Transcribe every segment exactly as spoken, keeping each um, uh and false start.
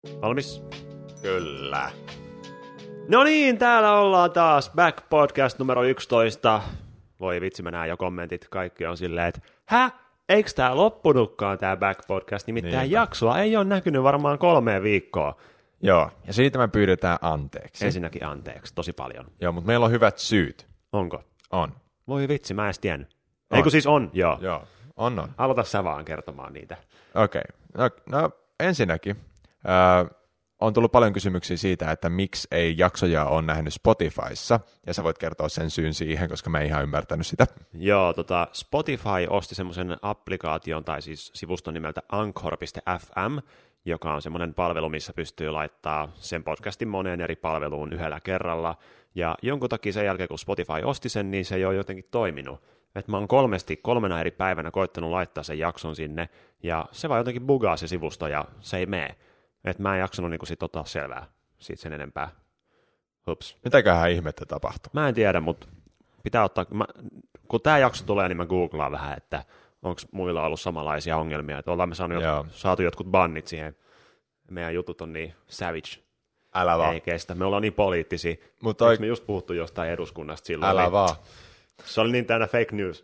Valmis? Kyllä. No niin, täällä ollaan taas Back Podcast numero yksitoista. Voi vitsi, mä näen jo kommentit. Kaikki on silleen, että hä? Eikö tää loppunutkaan tää Back Podcast? Nimittäin Niinpä. Jaksoa ei ole näkynyt varmaan kolmeen viikkoa. Joo, ja siitä me pyydetään anteeksi. Ensinnäkin anteeksi, tosi paljon. Joo, mutta meillä on hyvät syyt. Onko? On. Voi vitsi, mä en edes tiennyt. Eikö siis on? Joo. Joo, on on. Aloita sä vaan kertomaan niitä. Okei, okay. no, no ensinnäkin äh, on tullut paljon kysymyksiä siitä, että miksi ei jaksoja ole nähnyt Spotifyssa, ja sä voit kertoa sen syyn siihen, koska mä en ihan ymmärtänyt sitä. Joo, tota, Spotify osti semmoisen applikaation, tai siis sivuston nimeltä anchor piste f m, joka on semmoinen palvelu, missä pystyy laittaa sen podcastin moneen eri palveluun yhdellä kerralla, ja jonkun takia sen jälkeen, kun Spotify osti sen, niin se ei ole jotenkin toiminut. Et mä oon kolmesti, kolmena eri päivänä koittanut laittaa sen jakson sinne, ja se vaan jotenkin bugaa se sivusto, ja se ei mene. Et mä en jaksanut niinku sit ottaa selvää siitä sen enempää. Hups. Mitäköhän ihmettä tapahtuu? Mä en tiedä, mutta pitää ottaa, mä, kun tää jakso tulee, niin mä googlaan vähän, että onko muilla ollut samanlaisia ongelmia, että ollaan me saanut jot, saatu jotkut bannit siihen. Meidän jutut on niin savage. Älä vaan. Ei kestä. Me ollaan niin poliittisia. Mutta toi... me just puhuttu jostain eduskunnasta silloin? Älä niin... vaan. Se oli niin täynnä fake news.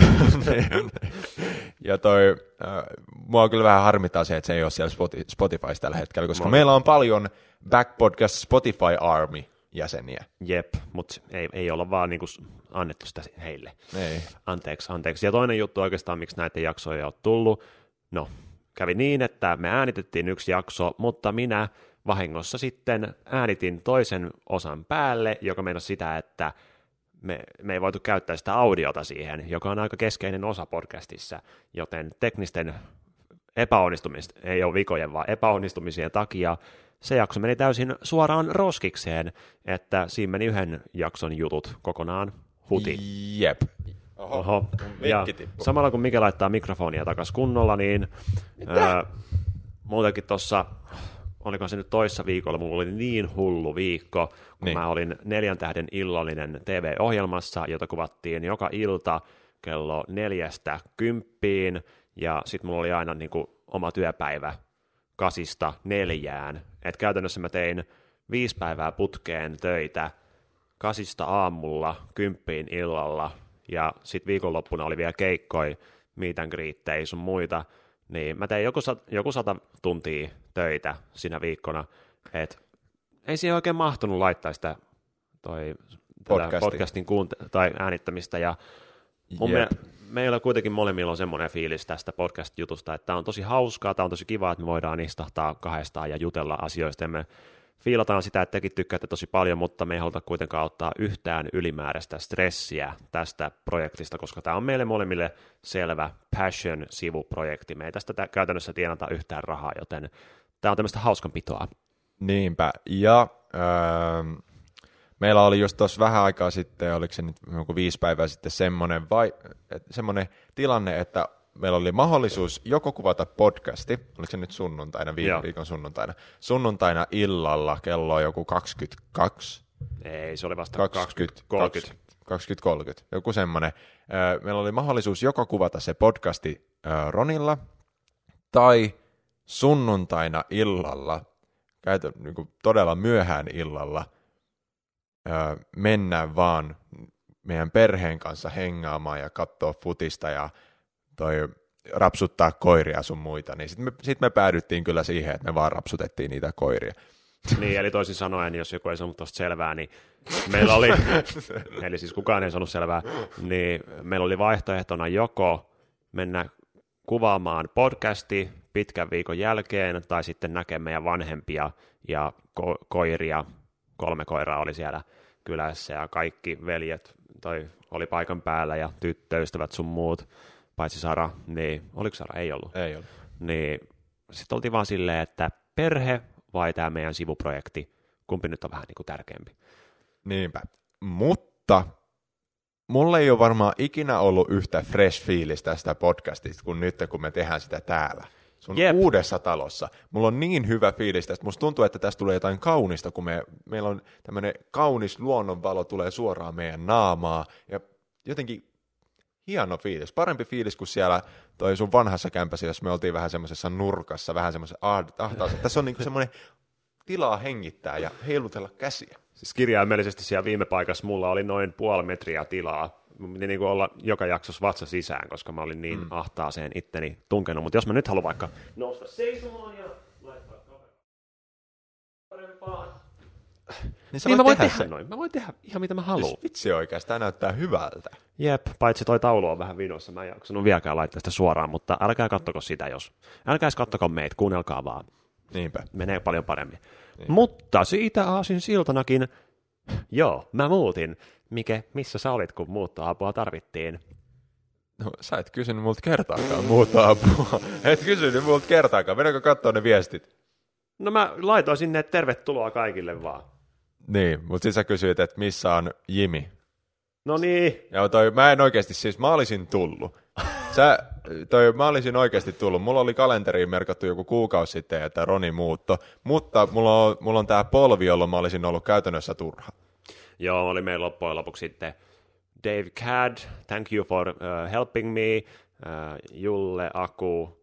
Ja toi, äh, mua kyllä vähän harmittaa se, että se ei ole siellä Spotifyssa tällä hetkellä, koska Moi. meillä on paljon Back Podcast Spotify Army jäseniä. Jep, mutta ei, ei olla vaan niinku annettu sitä heille. Ei. Anteeksi, anteeksi. Ja toinen juttu oikeastaan, miksi näitä jaksoja ei ole tullut. No, kävi niin, että me äänitettiin yksi jakso, mutta minä vahingossa sitten äänitin toisen osan päälle, joka meinasi sitä, että Me, me ei voitu käyttää sitä audiota siihen, joka on aika keskeinen osa podcastissa, joten teknisten epäonnistumista, ei ole vikojen, vaan epäonnistumisien takia se jakso meni täysin suoraan roskikseen, että siinä meni yhden jakson jutut kokonaan huti. Jep. Oho. Oho. Ja samalla kun Mike laittaa mikrofonia takaisin kunnolla, niin ää, muutenkin tuossa... Oliko se nyt toissa viikolla, mulla oli niin hullu viikko, kun niin. Mä olin neljän tähden illallinen T V-ohjelmassa, jota kuvattiin joka ilta kello neljästä kymppiin, ja sitten mulla oli aina niin kuin oma työpäivä kasista neljään. Et käytännössä mä tein viisi päivää putkeen töitä kasista aamulla, kymppiin illalla, ja sitten viikonloppuna oli vielä keikkoi, meet and greettejä sun muita, niin mä tein joku, joku sata tuntia töitä siinä viikkona, että ei siihen oikein mahtunut laittaa sitä toi, podcastin kuunte- tai äänittämistä, ja mun me, meillä kuitenkin molemmilla on semmoinen fiilis tästä podcast-jutusta, että tämä on tosi hauskaa, tämä on tosi kiva, että me voidaan istahtaa kahdestaan ja jutella asioista, ja me fiilataan sitä, että tekin tykkäätte tosi paljon, mutta me ei haluta kuitenkaan ottaa yhtään ylimääräistä stressiä tästä projektista, koska tämä on meille molemmille selvä passion-sivuprojekti. Me ei tästä käytännössä tienata yhtään rahaa, joten tämä on tämmöistä hauskanpitoa. Niinpä, ja öö, meillä oli just tuossa vähän aikaa sitten, oliko se nyt joku viisi päivää sitten semmoinen, vai, semmoinen tilanne, että meillä oli mahdollisuus joko kuvata podcasti, oliko se nyt sunnuntaina, viime viikon sunnuntaina, sunnuntaina illalla kello joku kaksikymmentäkaksi. Ei, se oli vasta kaksikymmentä kolmekymmentä. kaksikymmentä kolmekymmentä, joku semmoinen. Meillä oli mahdollisuus joko kuvata se podcasti Ronilla, tai sunnuntaina illalla, käytä, niin kuin todella myöhään illalla, mennä vaan meidän perheen kanssa hengaamaan ja katsoa futista ja toi rapsuttaa koiria sun muita, niin sitten me, sit me päädyttiin kyllä siihen, että me vaan rapsutettiin niitä koiria. Niin, eli toisin sanoen, jos joku ei saanut tuosta selvää, niin meillä oli, eli siis kukaan ei saanut selvää, niin meillä oli vaihtoehtona joko mennä kuvaamaan podcasti pitkän viikon jälkeen, tai sitten näkemään meidän vanhempia ja ko- koiria, kolme koiraa oli siellä kylässä, ja kaikki veljet toi oli paikan päällä, ja tyttöystävät sun muut, paitsi Sara, niin oliko Sara? Ei ollut. Ei ollut. Niin sitten oltiin vaan silleen, että perhe vai tämä meidän sivuprojekti, kumpi nyt on vähän niin kuin tärkeämpi. Niinpä, mutta mulla ei ole varmaan ikinä ollut yhtä fresh fiilis tästä podcastista kuin nyt, kun me tehdään sitä täällä. Sun Jep. uudessa talossa. Mulla on niin hyvä fiilis tästä. Musta tuntuu, että tästä tulee jotain kaunista, kun me, meillä on tämmöinen kaunis luonnonvalo tulee suoraan meidän naamaa, ja jotenkin hieno fiilis. Parempi fiilis kuin siellä toi sun vanhassa kämpässä, jos me oltiin vähän semmoisessa nurkassa, vähän semmoisessa ahtaassa. Tässä on niinku semmoinen tilaa hengittää ja heilutella käsiä. Siis kirjaimellisesti siellä viime paikassa mulla oli noin puoli metriä tilaa. Mun piti niinku olla joka jaksossa vatsa sisään, koska mä olin niin mm. ahtaaseen itteni tunkenut. Mutta jos mä nyt haluan vaikka nousta seisomaan ja laittaa kameraa parempaan, niin, niin mä voin tehdä sen. Noin. Mä voin tehdä ihan mitä mä haluan. Siis vitsi oikeasti, tää näyttää hyvältä. Jep, paitsi toi taulu on vähän vinossa. Mä en jaksanut vieläkään laittaa sitä suoraan, mutta älkää kattoko sitä, jos... Älkää edes kattoko meitä, kuunnelkaa vaan. Niinpä. Menee paljon paremmin. Niin. Mutta siitä aasin siltanakin, joo, mä muutin. Mike, missä sä olit, kun muuttoapua tarvittiin? No, sä et kysynyt multa kertaakaan muuttoapua. Et kysynyt multa kertaakaan. Mennäänkö katsoa ne viestit? No mä laitoin sinne, että tervetuloa kaikille vaan. Niin, mutta siis sä kysyit, että missä on Jimi. No niin. Ja toi, mä en oikeasti, siis mä olisin tullut. Sä, toi, mä olisin oikeasti tullut. Mulla oli kalenteriin merkattu joku kuukausi sitten, että Roni muutto, mutta mulla on, mulla on tää polvi, jolloin mä olisin ollut käytännössä turha. Joo, oli meillä loppujen lopuksi sitten Dave Cad, thank you for uh, helping me, uh, Julle, Aku,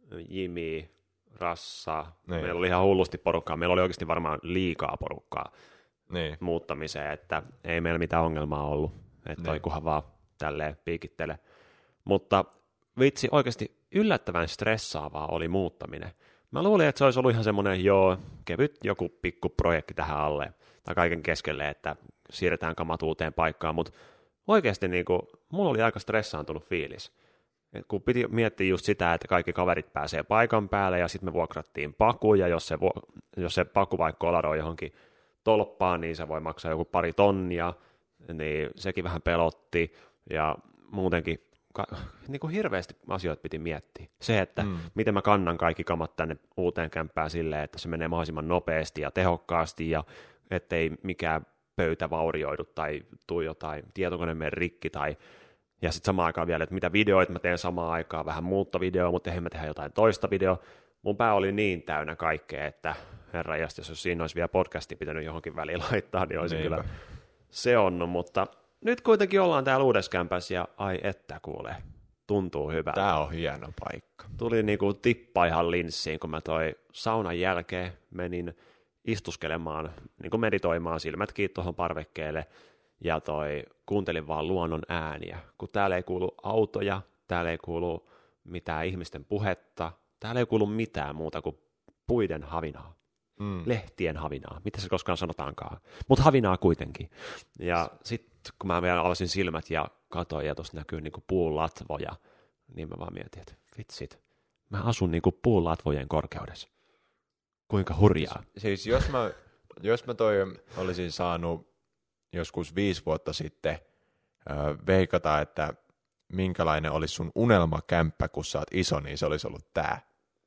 Jimi, Rassa. Niin. Meillä oli ihan hullusti porukkaa. Meillä oli oikeasti varmaan liikaa porukkaa niin. muuttamiseen, että ei meillä mitään ongelmaa ollut. Että niin. Oikuhan vaan tälleen piikittele. Mutta vitsi, oikeasti yllättävän stressaavaa oli muuttaminen. Mä luulin, että se olisi ollut ihan semmoinen, joo, kevyt joku pikku projekti tähän alle, tai kaiken keskelle, että siirretään kamat uuteen paikkaan, mutta oikeasti niin kuin, mulla oli aika stressaantunut fiilis. Et kun piti miettiä just sitä, että kaikki kaverit pääsee paikan päälle, ja sitten me vuokrattiin pakuja, jos se, jos se paku vaikka olaroi johonkin tolppaan, niin se voi maksaa joku pari tonnia, niin sekin vähän pelotti, ja muutenkin ka- niin kuin hirveästi asioita piti miettiä. Se, että mm. miten mä kannan kaikki kamat tänne uuteen kämppään silleen, että se menee mahdollisimman nopeasti ja tehokkaasti, ja ettei mikään pöytä vaurioidu tai tuu jotain tietokone mene rikki, tai ja sitten samaan aikaan vielä, että mitä videoita mä teen samaan aikaan, vähän muuttovideoa, mutta eihän mä tehdä jotain toista videoa. Mun pää oli niin täynnä kaikkea, että herra jästä, jos siinä olisi vielä podcasti pitänyt johonkin väliin laittaa, niin olisi Niinpä. Kyllä seonnut, mutta nyt kuitenkin ollaan täällä uudessa kämpässä ja ai että kuule, tuntuu hyvältä. Tää on hieno paikka. Tuli niinku tippa ihan linssiin, kun mä toi saunan jälkeen menin istuskelemaan, niin kuin meditoimaan silmät kiinni tuohon parvekkeelle ja toi kuuntelin vaan luonnon ääniä, kun täällä ei kuulu autoja, täällä ei kuulu mitään ihmisten puhetta, täällä ei kuulu mitään muuta kuin puiden havinaa. Mm. Lehtien havinaa, mitä se koskaan sanotaankaan, mutta havinaa kuitenkin. Ja sitten kun mä vielä avasin silmät ja katsoin ja tuossa näkyy niinku puulatvoja, niin mä vaan mietin, että vitsit, mä asun niinku puulatvojen korkeudessa. Kuinka hurjaa. Siis jos mä, jos mä toi olisin saanut joskus viisi vuotta sitten äh, veikata, että minkälainen olisi sun unelmakämppä, kun sä oot iso, niin se olisi ollut tää.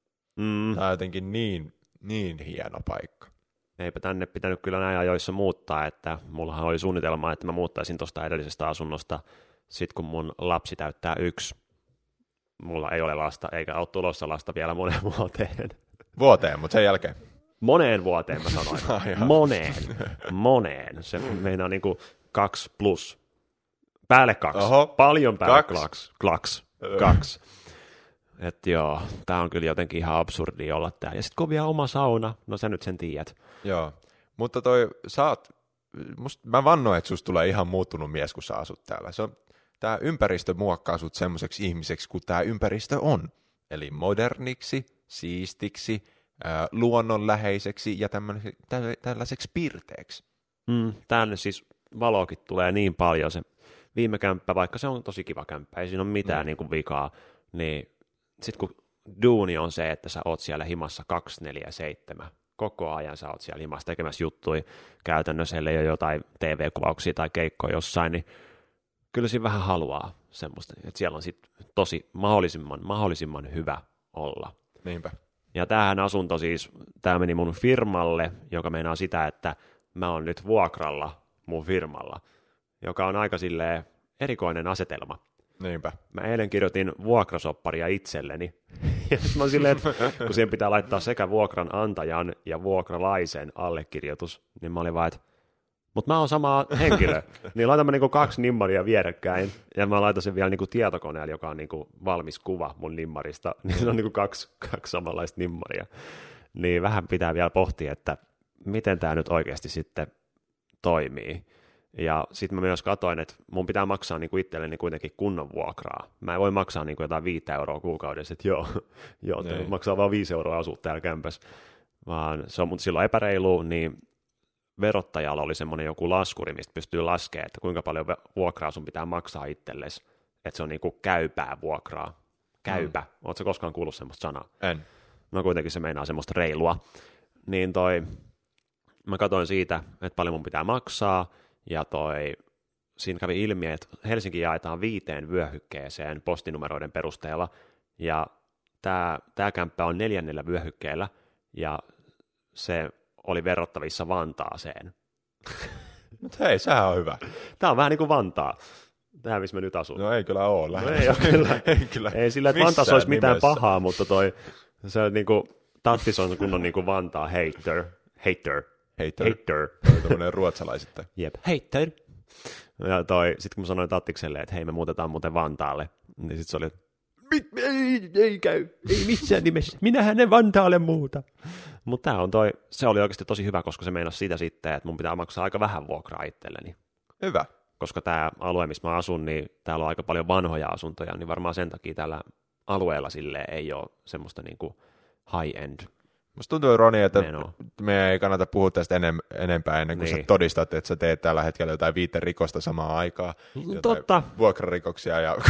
Mm. Tää on jotenkin niin Niin hieno paikka. Eipä tänne pitänyt kyllä näin ajoissa muuttaa, että mullahan oli suunnitelma, että mä muuttaisin tuosta edellisestä asunnosta sit kun mun lapsi täyttää yksi. Mulla ei ole lasta, eikä ole tulossa lasta vielä moneen vuoteen. Vuoteen, mutta sen jälkeen? Moneen vuoteen mä sanoin. moneen, moneen. Se meinaa niinku kaksi plus. Päälle kaksi. Oho. Paljon päälle kaksi. Klaks. Kaksi. Että joo, tää on kyllä jotenkin ihan absurdi olla tää. Ja sit kun on vielä oma sauna, no sä nyt sen tiedät. Joo, mutta toi, sä oot, must, mä vannoin, että susta tulee ihan muuttunut mies, kun sä asut täällä. Se on, tää ympäristö muokkaa sut semmoiseksi ihmiseksi, kuin tää ympäristö on. Eli moderniksi, siistiksi, ää, luonnonläheiseksi ja tällaiseksi pirteeksi. Mm, tänne siis valokin tulee niin paljon. Se viime kämppä, vaikka se on tosi kiva kämppä, ei siinä ole mitään mm. niin kuin vikaa, niin sitten kun duuni on se, että sä oot siellä himassa kaksikymmentäneljä seitsemän, koko ajan sä oot siellä himassa tekemässä juttuja, käytännössä ellei ole jotain T V-kuvauksia tai keikkoja jossain, niin kyllä siinä vähän haluaa semmoista, että siellä on sitten tosi mahdollisimman, mahdollisimman hyvä olla. Niinpä. Ja tämähän asunto siis, tämä meni mun firmalle, joka meinaa sitä, että mä oon nyt vuokralla mun firmalla, joka on aika silleen erikoinen asetelma. Niinpä. Mä eilen kirjoitin vuokrasopparia itselleni, ja mä oon silleen, että kun siihen pitää laittaa sekä vuokranantajan ja vuokralaisen allekirjoitus, niin mä olin vaan, että Mutta mä oon sama henkilö, niin laitamme niinku kaksi nimmaria vierekkäin, ja mä laitan sen vielä niinku tietokoneella, joka on niinku valmis kuva mun nimmarista, niin se on niinku kaksi, kaksi samanlaista nimmaria. Niin vähän pitää vielä pohtia, että miten tämä nyt oikeasti sitten toimii. Ja sitten mä myös katsoin, että mun pitää maksaa niinku itselleni kuitenkin kunnon vuokraa. Mä en voi maksaa niinku jotain viittä euroa kuukaudessa, että joo, joo maksaa vaan viisi euroa asua täällä kämpässä, vaan se on mut silloin epäreilu, niin verottajalla oli semmoinen joku laskuri, mistä pystyy laskemaan, että kuinka paljon vuokraa sun pitää maksaa itsellesi, että se on niinku käypää vuokraa. Käypä. Mm. Ootko koskaan kuullut semmoista sanaa? En. No kuitenkin se meinaa semmoista reilua. Niin toi, mä katsoin siitä, että paljon mun pitää maksaa, ja toi, siinä kävi ilmi, että Helsinki jaetaan viiteen vyöhykkeeseen postinumeroiden perusteella, ja tää, tää kämppä on neljännellä vyöhykkeellä, ja se oli verrattavissa Vantaaseen. Mutta hei, sehän on hyvä. Tää on vähän niin kuin Vantaa. Tähän, missä me nyt asun. No ei kyllä ole. No ei ole kyllä. ei, kyllä. ei sillä, että Vantaassa olisi mitään nimessä. Pahaa, mutta toi, se on niin kuin, Tattis on kunnon niin kuin Vantaa hater. Hater. Hater. Hater. Toi tämmöinen ruotsalaisittain. Jep, hater. Ja toi, sit kun mä sanoin Tattikselle, että hei, me muutetaan muuten Vantaalle, niin sit se oli, ei, ei käy, ei missään nimessä, minähän en Vantaalle muuta. Mutta tää on toi, se oli oikeasti tosi hyvä, koska se meinasi sitä sitten, että mun pitää maksaa aika vähän vuokraa itselleni. Hyvä. Koska tää alue, missä mä asun, niin täällä on aika paljon vanhoja asuntoja, niin varmaan sen takia tällä alueella silleen ei ole semmoista niinku high-end. Musta tuntuu, Roni, että menoa. Me ei kannata puhua tästä enem, enempää ennen kuin niin. Sä todistat, että sä teet tällä hetkellä jotain viite rikosta samaan aikaan. Totta. Vuokrarikoksia ja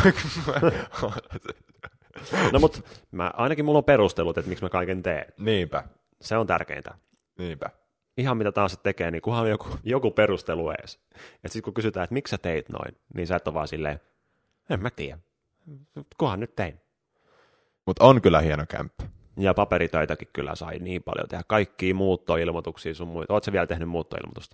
no mut mä, ainakin mulla on perustelut, että miksi mä kaiken teen. Niinpä. Se on tärkeintä. Niinpä. Ihan mitä taas tekee, niin kunhan on joku, joku perustelu edes. Että sitten kun kysytään, että miksi sä teit noin, niin sä et ole vaan silleen, en mä tiedä. Kunhan nyt tein. Mutta on kyllä hieno kämppä. Ja paperitöitäkin kyllä sai niin paljon tehdä. Kaikkia muuttoilmoituksia sun muita. Ootko sä vielä tehnyt muuttoilmoitusta?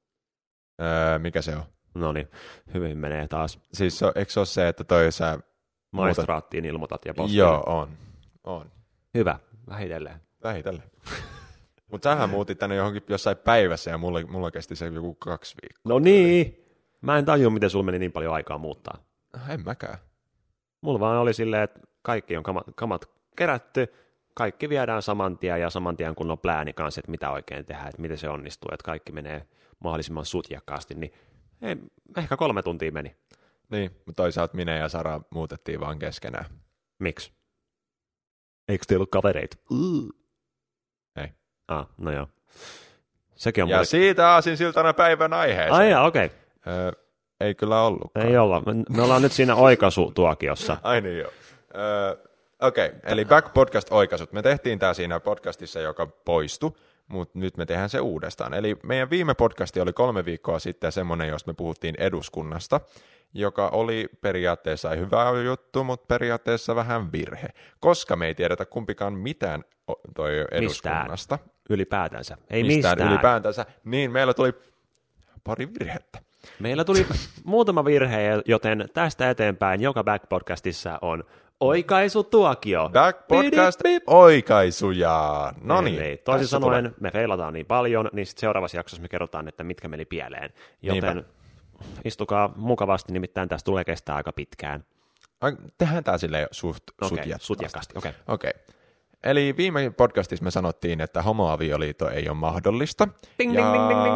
Öö, mikä se on? No niin, hyvin menee taas. Siis so, eikö se ole se, että toi sä... Maistraattiin muutat... ilmoitat ja postille? Joo, on. on. Hyvä, vähitellen. Vähitellen. Mutta sähän muutit tänne johonkin jossain päivässä ja mulla, mulla kesti se joku kaksi viikkoa. No niin, mä en tajua, miten sulla meni niin paljon aikaa muuttaa. En mäkään. Mulla vaan oli silleen, että kaikki on kamat, kamat kerätty, kaikki viedään saman tien ja saman tien kun on plääni kanssa, että mitä oikein tehdään, että miten se onnistuu, että kaikki menee mahdollisimman sutjakkaasti, niin ei, ehkä kolme tuntia meni. Niin, mutta toisaalta minä ja Sara muutettiin vaan keskenään. Miksi? Eikö teillä ollut kavereita? Uh. Ei. Ah, no joo. Sekin on ja mulle... siitä aasinsiltana päivän aiheeseen. Ai jaa, okei. Okay. Öö, ei kyllä ollutkaan. Ei olla. Me, me ollaan nyt siinä oikaisutuokiossa. Ai niin joo. Öö, okei, okay. Eli Back Podcast oikaisut. Me tehtiin tämä siinä podcastissa, joka poistui, mutta nyt me tehdään se uudestaan. Eli meidän viime podcasti oli kolme viikkoa sitten semmoinen, josta me puhuttiin eduskunnasta, joka oli periaatteessa hyvä juttu, mutta periaatteessa vähän virhe, koska me ei tiedetä kumpikaan mitään toi eduskunnasta. Mistään ylipäätänsä. Ei mistään. mistään ylipäätänsä. Niin meillä tuli pari virhettä. Meillä tuli muutama virhe, joten tästä eteenpäin joka Back-podcastissa on oikaisutuokio. Back-podcast oikaisuja. No niin. Eli toisin sanoen tulee. Me feilataan niin paljon, niin sitten seuraavassa jaksossa me kerrotaan, että mitkä meni pieleen. Joten Niinpä. Istukaa mukavasti, nimittäin tästä tulee kestää aika pitkään. Ai, tehdään tämä silleen suht okay, sutjakasti. Okei. Okay. Okay. Eli viime podcastissa me sanottiin, että homoavioliitto ei ole mahdollista. Ding, ja ding, ding, ding.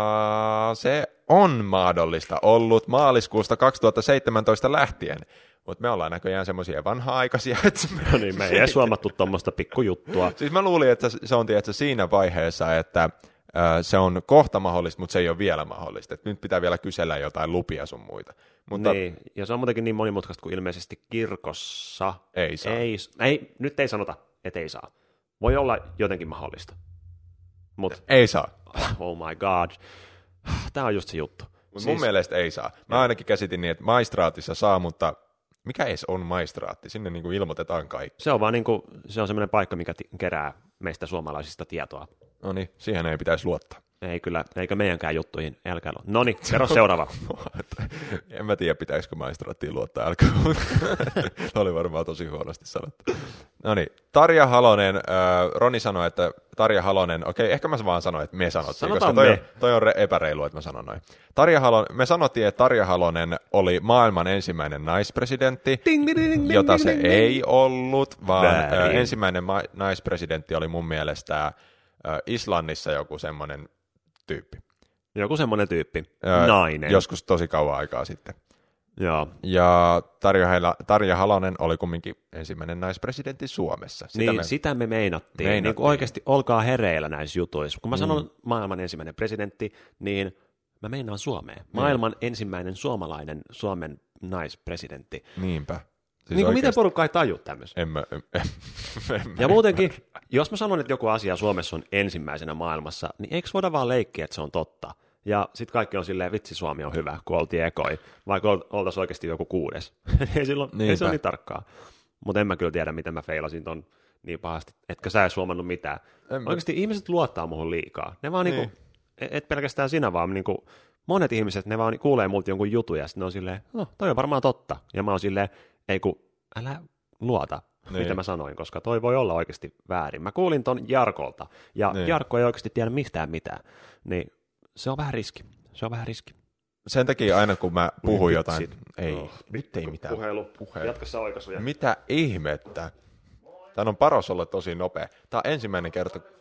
se on mahdollista ollut maaliskuusta kaksituhattaseitsemäntoista lähtien. Mutta me ollaan näköjään semmoisia vanha-aikaisia. Että me... No niin, me ei edes huomattu tuommoista pikkujuttua. Siis mä luulin, että se on tietysti siinä vaiheessa, että äh, se on kohta mahdollista, mutta se ei ole vielä mahdollista. Et nyt pitää vielä kysellä jotain lupia sun muita. Mutta... Niin, ja se on muutenkin niin monimutkaista kuin ilmeisesti kirkossa. Ei saa. Ei, ei, nyt ei sanota, että ei saa. Voi olla jotenkin mahdollista. Mut... Ei saa. Oh my god. Tämä on just se juttu. Mut siis... Mun mielestä ei saa. Mä ainakin käsitin niin, että maistraatissa saa, mutta mikä edes on maistraatti? Sinne niin kuin ilmoitetaan kaikki. Se on vaan niin kuin, se on semmoinen paikka, mikä t- kerää meistä suomalaisista tietoa. No niin, siihen ei pitäisi luottaa. Ei kyllä, eikä meidänkään juttuihin älkää. No niin, kerro seuraava. En mä tiedä, pitäisikö maistraattiin luottaa älkää. Se oli varmaan tosi huonosti sanottu. No niin, Tarja Halonen, äh, Roni sanoi, että Tarja Halonen, okei, ehkä mä vaan sanoin, että me sanottiin, Sanotaan koska toi, me. toi on epäreilu, että mä sanon noin. Tarja Halonen, me sanottiin, että Tarja Halonen oli maailman ensimmäinen naispresidentti, ding, ding, ding, jota ding, se ding, ei ding. ollut, vaan äh, ensimmäinen ma- naispresidentti oli mun mielestä äh, Islannissa joku semmoinen tyyppi. Joku semmoinen tyyppi, öö, nainen. Joskus tosi kauan aikaa sitten. Joo. Ja Tarja, Heila, Tarja Halonen oli kumminkin ensimmäinen naispresidentti Suomessa. Sitä niin, me, sitä me meinattiin. meinattiin. Niin kuin oikeasti olkaa hereillä näissä jutuissa. Kun mä mm. sanon maailman ensimmäinen presidentti, niin mä meinaan Suomeen. Maailman mm. ensimmäinen suomalainen Suomen naispresidentti. Niinpä. Siis niin kuin miten porukka ei taju tämmöistä? En mä, en, en, en, ja muutenkin, jos mä sanon, että joku asia Suomessa on ensimmäisenä maailmassa, niin eikö voida vaan leikkiä, että se on totta? Ja sitten kaikki on silleen, vitsi Suomi on hyvä, kun oltiin ekoi, vaikka oltaisiin oikeasti joku kuudes. ei, silloin, ei se ole niin tarkkaa. Mutta en mä kyllä tiedä, miten mä feilasin ton niin pahasti, etkä sä edes huomannut mitään. En oikeasti mä... ihmiset luottaa muhun liikaa. Ne vaan niin. niinku, et pelkästään sinä vaan, niinku, monet ihmiset, ne vaan kuulee multa jonkun jutun ja sitten ne on silleen, no toi on varmaan totta. Ja mä oon silleen, ei kun älä luota, niin. mitä mä sanoin, koska toi voi olla oikeasti väärin. Mä kuulin ton Jarkolta, ja niin. Jarkko ei oikeasti tiedä mistään mitään, niin se on vähän riski. Se on vähän riski. Sen takia aina, kun mä puhun jotain... Sit. Ei, no, nyt ei mitään. Puhelu. Puhelu. Jatka sä oikaisuja. Mitä ihmettä? Tän on paras olla tosi nopea. Tää on ensimmäinen kerta... Okei.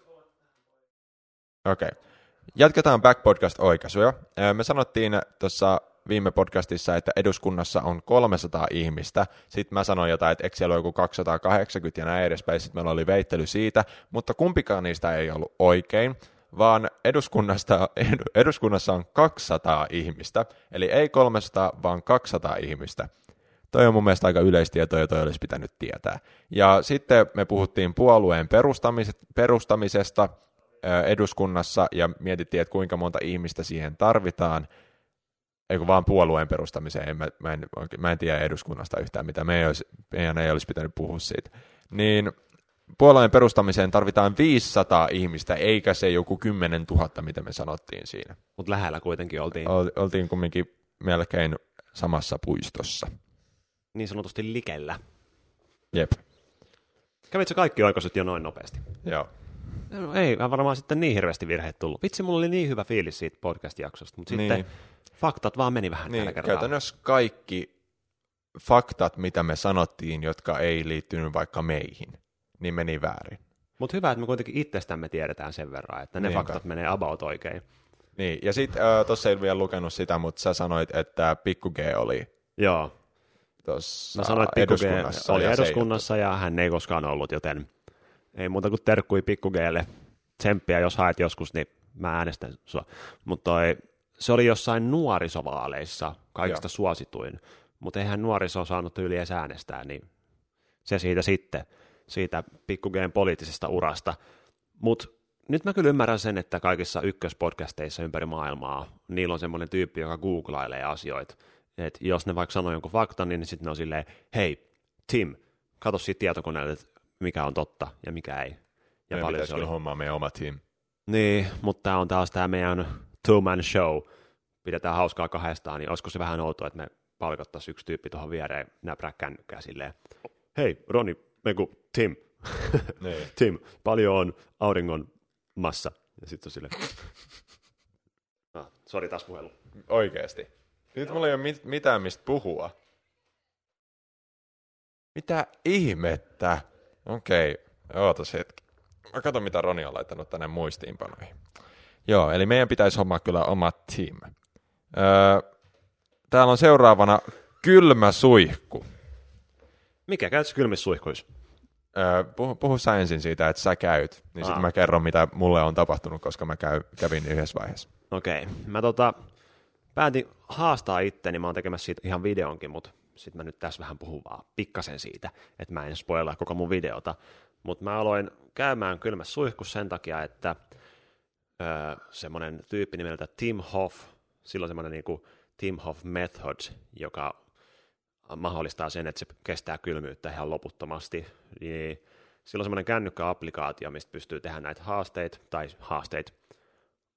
Okay. Jatketaan Back Podcast-oikaisuja. Me sanottiin tuossa viime podcastissa, että eduskunnassa on kolmesataa ihmistä. Sitten mä sanoin jotain, että eikö siellä ole joku kaksisataakahdeksankymmentä ja näin edespäin. Sitten meillä oli veittely siitä, mutta kumpikaan niistä ei ollut oikein, vaan eduskunnasta, eduskunnassa on kaksisataa ihmistä. Eli ei kolmesataa, vaan kaksisataa ihmistä. Toi on mun mielestä aika yleistieto, ja toi olisi pitänyt tietää. Ja sitten me puhuttiin puolueen perustamisesta eduskunnassa, ja mietittiin, että kuinka monta ihmistä siihen tarvitaan. Eikö vaan puolueen perustamiseen, mä, mä, en, mä en tiedä eduskunnasta yhtään mitä, me ei olisi, meidän ei olisi pitänyt puhua siitä. Niin puolueen perustamiseen tarvitaan viisisataa ihmistä, eikä se joku kymmenen tuhatta, mitä me sanottiin siinä. Mutta lähellä kuitenkin oltiin. Ol, oltiin kumminkin melkein samassa puistossa. Niin sanotusti likellä. Jep. Kävitkö kaikki oikaisut jo noin nopeasti? Joo. No, ei varmaan sitten niin hirveästi virheet tullut. Vitsi, mulla oli niin hyvä fiilis siitä podcast-jaksosta, mutta niin. sitten faktat vaan meni vähän niin, tällä kertaa. Käytännössä kaikki faktat, mitä me sanottiin, jotka ei liittynyt vaikka meihin, niin meni väärin. Mutta hyvä, että me kuitenkin itsestämme tiedetään sen verran, että ne Niinpä. faktat menee about oikein. Niin, ja sitten äh, tuossa ei vielä lukenut sitä, mutta sä sanoit, että Pikku G oli Joo. tuossa sanoin, että eduskunnassa. oli ja eduskunnassa ja hän ei koskaan ollut, joten ei muuta kuin terkkui Pikku G:lle. Tsemppiä, jos haet joskus, niin mä äänestän sua. Mutta se oli jossain nuorisovaaleissa kaikista Joo. suosituin, mutta eihän nuoriso saanut yli edes äänestää, niin se siitä sitten, siitä Pikku G:n poliittisesta urasta. Mutta nyt mä kyllä ymmärrän sen, että kaikissa ykköspodcasteissa ympäri maailmaa, niillä on semmoinen tyyppi, joka googlailee asioita. Että jos ne vaikka sanoo jonkun faktan, niin sitten ne on silleen, hei, Tim, katso siitä tietokoneelta, mikä on totta ja mikä ei. Ja me paljon se oli. Hommaa meidän oma team. Niin, mutta tämä on taas tämä meidän two-man show. Pidetään hauskaa kahdestaan, niin olisiko se vähän outoa, että me palkattaisiin yksi tyyppi tuohon viereen näprää kännykkää silleen, hei, Roni, meiku, Tim, niin. Tim, paljon on auringon massa. Ja sitten on silleen, ah, sori taas puhelu. Oikeesti. Nyt mulla ei ole mit- mitään mistä puhua. Mitä ihmettä? Okei, okay. ootas hetki. Mä katson, mitä Roni on laittanut tänne muistiinpanoihin. Joo, eli meidän pitäisi hommaa kyllä oma team. Öö, täällä on seuraavana kylmä suihku. Mikä käytössä kylmissä suihkuissa? Öö, puhu, puhu sä ensin siitä, että sä käyt, niin sitten mä kerron, mitä mulle on tapahtunut, koska mä käy, kävin yhdessä vaiheessa. Okei, okay. mä tota, päätin haastaa itteni, mä oon tekemässä siitä ihan videonkin, mutta sitten mä nyt tässä vähän puhun vaan pikkasen siitä, että mä en spoilaa koko mun videota. Mutta mä aloin käymään kylmässä suihkussa sen takia, että öö, semmoinen tyyppi nimeltä Tim Hoff, silloin semmoinen niinku Tim Hoff Method, joka mahdollistaa sen, että se kestää kylmyyttä ihan loputtomasti. Niin silloin semmoinen kännykkäapplikaatio, mistä pystyy tehdä näitä haasteita, tai haasteita,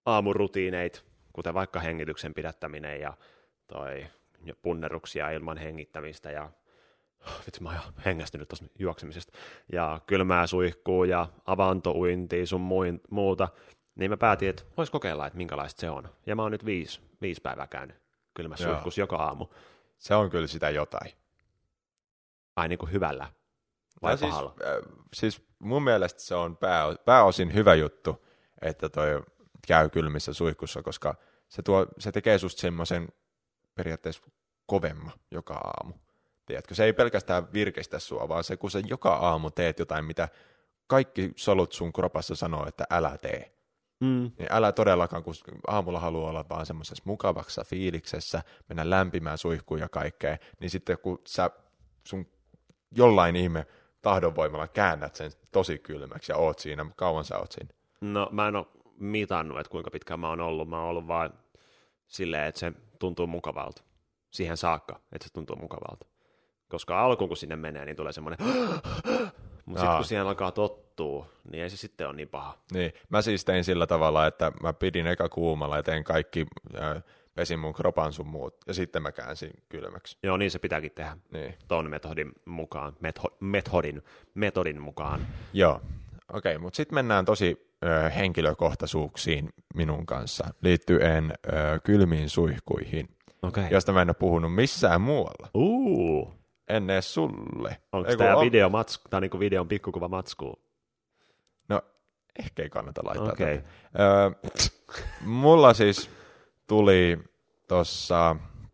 aamurutiineit, kuten vaikka hengityksen pidättäminen ja toi punnerruksia ilman hengittämistä ja vitsi, mä oon jo hengästynyt tuossa juoksemisesta, ja kylmää suihkuu ja avantouintia sun muin, muuta, niin mä päätin, että vois kokeilla, että minkälaista se on. Ja mä oon nyt viisi, viisi päivää käynyt kylmässä Joo. suihkussa joka aamu. Se on kyllä sitä jotain. Ai niin kuin hyvällä vai siis, pahalla? Äh, siis mun mielestä se on pää, pääosin hyvä juttu, että toi käy kylmissä suihkussa, koska se, tuo, se tekee susta semmoisen periaatteessa kovemma joka aamu. Tiedätkö? Se ei pelkästään virkeistä sua, vaan se, kun sä joka aamu teet jotain, mitä kaikki solut sun kropassa sanoo, että älä tee. Mm. Niin älä todellakaan, kun aamulla haluaa olla vaan semmoisessa mukavassa fiiliksessä, mennä lämpimään suihkuun ja kaikkea, niin sitten kun sä sun jollain ihme tahdonvoimalla käännät sen tosi kylmäksi ja oot siinä, kauan sä oot siinä? No mä en ole mitannut, että kuinka pitkään mä oon ollut. Mä oon ollut vaan silleen, että se tuntuu mukavalta. Siihen saakka, että se tuntuu mukavalta. Koska alkuun, kun sinne menee, niin tulee semmoinen, mutta sitten kun siihen alkaa tottua, niin ei se sitten ole niin paha. Niin, mä siis tein sillä tavalla, että mä pidin eka kuumalla ja tein kaikki, äh, pesin mun kropan sun muut, ja sitten mä käänsin kylmäksi. Joo, niin se pitääkin tehdä niin. ton metodin mukaan, metho- metodin, metodin mukaan. Joo, okei, okay, mutta sitten mennään tosi äh, henkilökohtaisuuksiin minun kanssa, liittyen äh, kylmiin suihkuihin, okay. josta mä en ole puhunut missään muualla. Uh. En edes sulle. Onko tämä on... video matsku, tai niinku videon pikkukuva matsku? No, ehkä ei kannata laittaa okay. tätä. Öö, mulla siis tuli tossa,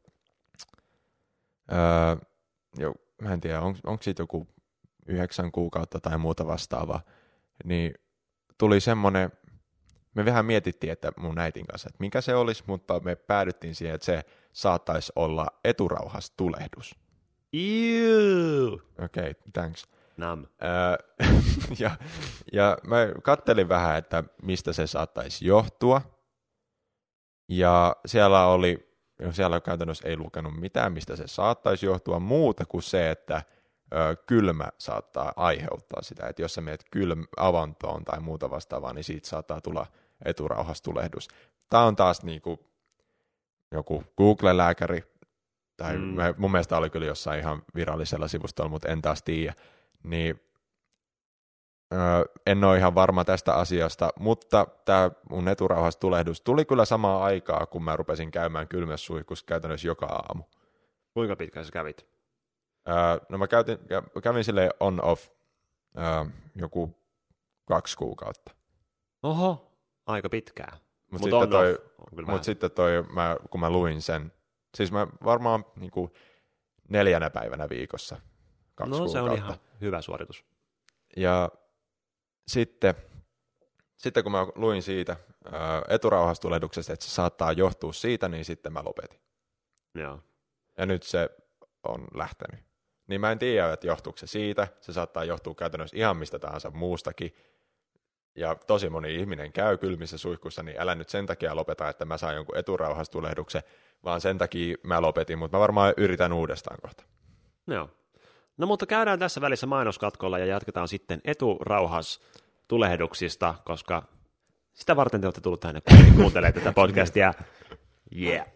öö, jo, mä en tiedä, on, onko siitä joku yhdeksän kuukautta tai muuta vastaavaa, niin tuli semmoinen, me vähän mietittiin, että mun äitin kanssa, että mikä se olisi, mutta me päädyttiin siihen, että se saattaisi olla eturauhastulehdus. Okei, okay, thanks. Nam. Öö, ja, ja mä kattelin vähän, että mistä se saattaisi johtua. Ja siellä oli, siellä käytännössä ei lukenut mitään, mistä se saattaisi johtua muuta kuin se, että ö, kylmä saattaa aiheuttaa sitä. Että jos sä menet kylmä avantoon tai muuta vastaavaa, niin siitä saattaa tulla eturauhastulehdus. Tämä on taas niinku joku Google-lääkäri, tai mm. mun mielestä oli kyllä jossain ihan virallisella sivustolla, mutta en taas tiedä, niin öö, en ole ihan varma tästä asiasta, mutta tämä mun eturauhastulehdus tuli kyllä samaan aikaa, kun mä rupesin käymään kylmässä suihkussa käytännössä joka aamu. Kuinka pitkään sä kävit? Öö, no mä käytin, kävin silleen on-off öö, joku kaksi kuukautta. Oho, aika pitkään. Mutta sitten toi, mut sitten toi mä, kun mä luin sen, siis mä varmaan niin kuin neljänä päivänä viikossa kaksi no, kuukautta. No se on ihan hyvä suoritus. Ja sitten, sitten kun mä luin siitä ää, eturauhastulehduksesta, että se saattaa johtua siitä, niin sitten mä lopetin. Joo. Ja nyt se on lähtenyt. Niin mä en tiedä, että johtuuko se siitä. Se saattaa johtua käytännössä ihan mistä tahansa muustakin. Ja tosi moni ihminen käy kylmissä suihkussa, niin älä nyt sen takia lopeta, että mä saan jonkun eturauhastulehduksen, vaan sen takia mä lopetin, mutta mä varmaan yritän uudestaan kohta. Joo. No mutta käydään tässä välissä mainoskatkolla ja jatketaan sitten eturauhastulehduksista, koska sitä varten te olette tullut tänne kuuntelemaan tätä podcastia. Yeah.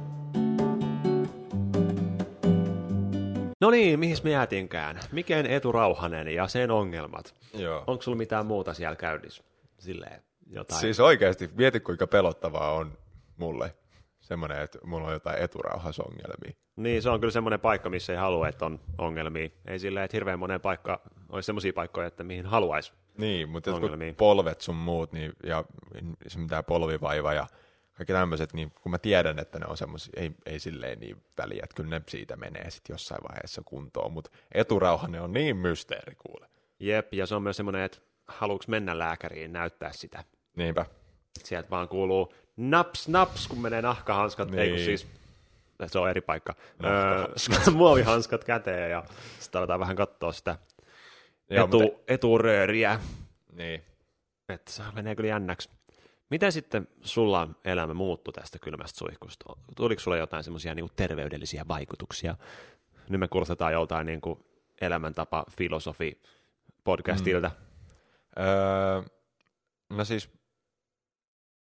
No niin, mihin me jäätiinkään? Miken eturauhanen ja sen ongelmat? Joo. Onko sulla mitään muuta siellä käynnissä? Silleen jotain. Siis oikeasti, mieti kuinka pelottavaa on mulle semmoinen, että mulla on jotain eturauhasongelmia. Niin, se on kyllä semmoinen paikka, missä ei halua, että on ongelmia. Ei silleen, että hirveän monen paikka olisi semmoisia paikkoja, että mihin haluaisi Niin, mutta ongelmia. Kun polvet sun muut, niin, ja se mitään polvivaiva ja kaikki tämmöiset, niin kun mä tiedän, että ne on semmoisia, ei, ei silleen niin väliä, että kyllä ne siitä menee sitten jossain vaiheessa kuntoon, mutta eturauhanen on niin mysteeri kuule. Jep, ja se on myös semmoinen, että haluuks mennä lääkäriin näyttää sitä. Niinpä. Sieltä vaan kuuluu naps, naps, kun menee nahkahanskat, niin. Ei kun siis, se on eri paikka, öö, muovihanskat käteen ja sitten aletaan vähän katsoa sitä Joo, etu, mutta... eturööriä. Niin. Että se menee kyllä jännäksi. Miten sitten sulla elämä muuttui tästä kylmästä suihkusta? Tuliko sulla jotain semmoisia niinku terveydellisiä vaikutuksia? Nyt me kuulostetaan joltain niinku elämäntapa filosofi podcastilta. Mm. Öö, no siis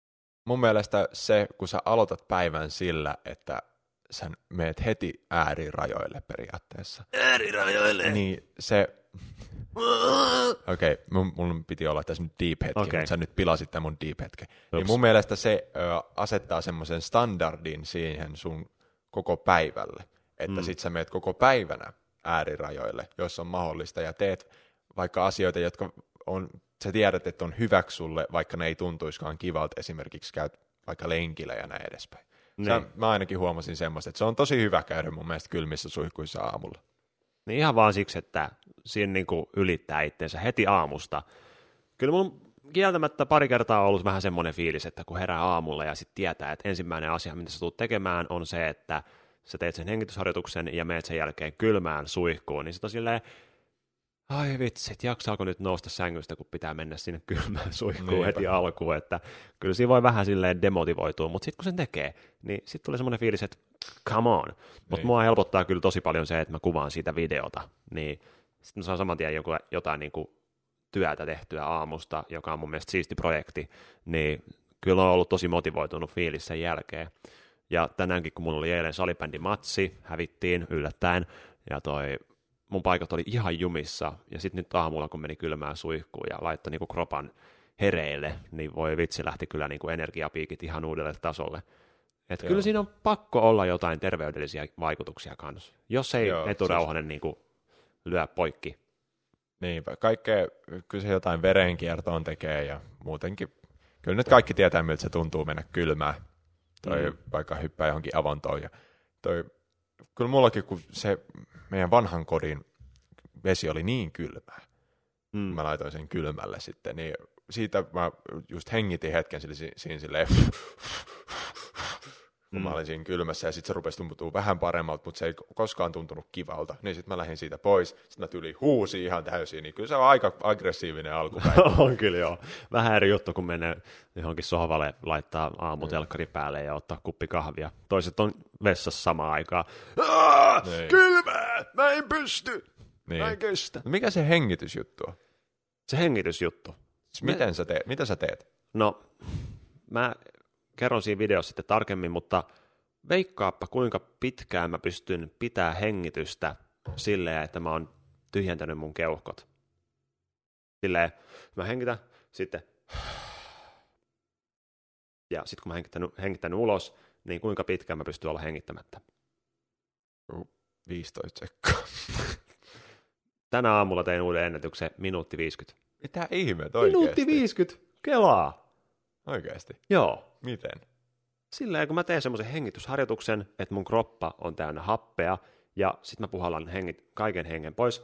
mun mielestä se, kun sä aloitat päivän sillä, että sä meet heti äärirajoille periaatteessa. Äärirajoille? Niin se... Okei, okay, mun, mun piti olla tässä nyt deep hetki, okay. Mutta sä nyt pilasit tämän mun deep hetken. Niin mun mielestä se ö, asettaa semmoisen standardin siihen sun koko päivälle, että mm. sit sä meet koko päivänä äärirajoille, jos on mahdollista, ja teet vaikka asioita, jotka on, sä tiedät, että on hyväksi sulle, vaikka ne ei tuntuiskaan kivalta, esimerkiksi käyt vaikka lenkillä ja näin edespäin. Sä, mä ainakin huomasin semmoista, että se on tosi hyvä käydä mun mielestä kylmissä suihkuissa aamulla. Niin ihan vaan siksi, että siinä niinku ylittää itseensä heti aamusta. Kyllä mun kieltämättä pari kertaa on ollut vähän semmoinen fiilis, että kun herää aamulla ja sitten tietää, että ensimmäinen asia, mitä sä tulet tekemään, on se, että sä teet sen hengitysharjoituksen ja meet sen jälkeen kylmään suihkuun, niin sit on silleen, ai vitsit, jaksaako nyt nousta sängystä, kun pitää mennä sinne kylmään suihkuun Niinpä. heti alkuun, että kyllä siinä voi vähän silleen demotivoitua, mutta sitten kun sen tekee, niin sitten tulee semmoinen fiilis, että come on, mutta niin. Mua helpottaa kyllä tosi paljon se, että mä kuvaan siitä videota, niin sitten saan saman tien joku, jotain niin kuin työtä tehtyä aamusta, joka on mun mielestä siisti projekti, niin kyllä on ollut tosi motivoitunut fiilis sen jälkeen. Ja tänäänkin, kun mulla oli eilen salibändimatsi, hävittiin yllättäen, ja toi mun paikat oli ihan jumissa, ja sitten nyt aamulla, kun meni kylmään suihkuun ja laittoi niinku kropan hereille, niin voi vitsi, lähti kyllä niinku energiapiikit ihan uudelle tasolle. Että kyllä siinä on pakko olla jotain terveydellisiä vaikutuksia kanssa, jos ei Joo, eturauhanen siis... niinku lyö poikki. Niinpä, kaikkea, kyllä se jotain verenkiertoon tekee ja muutenkin. Kyllä nyt kaikki tietää, miltä se tuntuu mennä kylmään. Toi mm. vaikka hyppää johonkin avontoon. Ja toi, kyllä mullakin, kun se meidän vanhan kodin vesi oli niin kylmää, mm. mä laitoin sen kylmälle sitten, niin siitä mä just hengitin hetken siinä silleen, kun mm. mä olin siinä kylmässä, ja sitten se rupesi tuntua vähän paremmalta, mutta se ei koskaan tuntunut kivalta. Niin sitten mä lähdin siitä pois, sitten mä tyli huusi ihan täysin, niin kyllä se on aika aggressiivinen alkupäivä. On kyllä joo. Vähän eri juttu, kun menee johonkin sohvalle, laittaa aamutelkkari päälle ja ottaa kuppi kahvia. Toiset on vessassa samaan aikaan. Niin. Kylmää! Mä en pysty! Niin. Mä en kestä. Mikä se hengitysjuttu on? Se hengitysjuttu. Miten me... sä teet? Mitä sä teet? No, mä... kerron siinä videossa sitten tarkemmin, mutta veikkaappa kuinka pitkään mä pystyn pitää hengitystä silleen, että mä oon tyhjentänyt mun keuhkot. Silleen, mä hengitän, sitten ja sitten kun mä hengittänyt, hengittänyt ulos, niin kuinka pitkään mä pystyn olla hengittämättä? viisitoista sekkaa. Tänä aamulla tein uuden ennätyksen, minuutti viisikymmentä. Mitä ihmeet oikeasti? Minuutti viisikymmentä, kelaa. Oikeasti? Joo. Miten? Silleen, kun mä teen semmoisen hengitysharjoituksen, että mun kroppa on täynnä happea, ja sit mä puhallan hengit, kaiken hengen pois,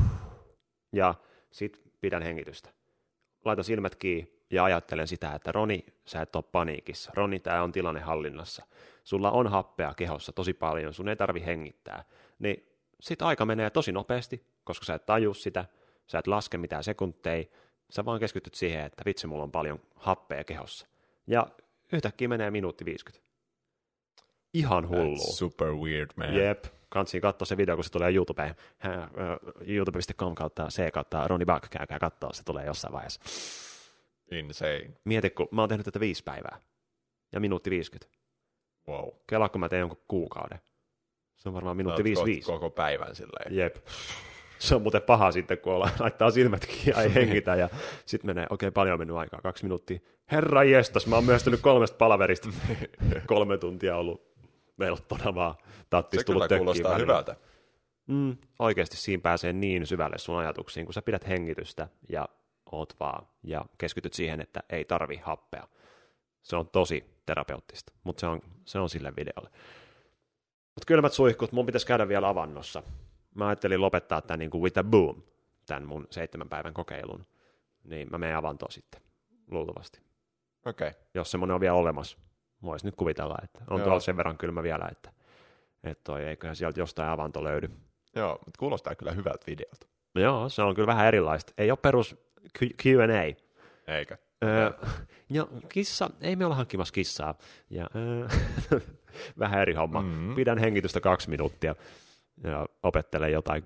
ja sit pidän hengitystä. Laitan silmät kiinni ja ajattelen sitä, että Roni, sä et ole paniikissa. Roni, tää on tilanne hallinnassa. Sulla on happea kehossa tosi paljon, sun ei tarvi hengittää. Niin sit aika menee tosi nopeasti, koska sä et taju sitä, sä et laske mitään sekunteja, sä vaan keskityt siihen, että vitsi, mulla on paljon happea kehossa. Ja yhtäkkiä menee minuutti viisikymmentä. Ihan hullu. Super weird, man. Jep. Kansiin katsoa se video, kun se tulee YouTubeen. youtube piste com kautta C kautta Ronny Buck. Käykää katsoa, se tulee jossain vaiheessa. Insane. Mieti, kun mä oon tehnyt tätä viisi päivää. Ja minuutti viisikymmentä. Wow. Kelaa, kun mä teen jonkun kuukauden. Se on varmaan minuutti viisikymmentäviisi. Koko päivän silleen. Jep. Se on muuten paha sitten, kun ollaan, laittaa silmät kiinni ja ei hengitä, ja sitten menee, okei, okay, paljon on mennyt aikaa, kaksi minuuttia. Herra jestas, mä oon myöstynyt kolmesta palaverista. Kolme tuntia ollut velttona vaan. Tattis tullut tökkiin. Se kyllä kuulostaa hyvältä. Mm, oikeasti siinä pääsee niin syvälle sun ajatuksiin, kun sä pidät hengitystä ja oot vaan, ja keskityt siihen, että ei tarvi happea. Se on tosi terapeuttista, mutta se on, se on sille videolle. Mutta kylmät suihkut, mun pitäisi käydä vielä avannossa. Mä ajattelin lopettaa tämän niin kuin with a boom, tämän mun seitsemän päivän kokeilun. Niin mä menen avantoon sitten, luultavasti. Okei. Okay. Jos semmoinen on vielä olemassa. Voisi nyt kuvitella, että on Joo. tuolla sen verran kylmä vielä, että, että toi, eiköhän sieltä jostain avanto löydy. Joo, mutta kuulostaa kyllä hyvältä videolta. Joo, se on kyllä vähän erilaista. Ei ole perus Q and A. Eikä. Öö, ja kissa, ei me olla hankkimassa kissaa. Ja, öö, vähän eri homma. Mm-hmm. Pidän hengitystä kaksi minuuttia. Ja opettelen jotain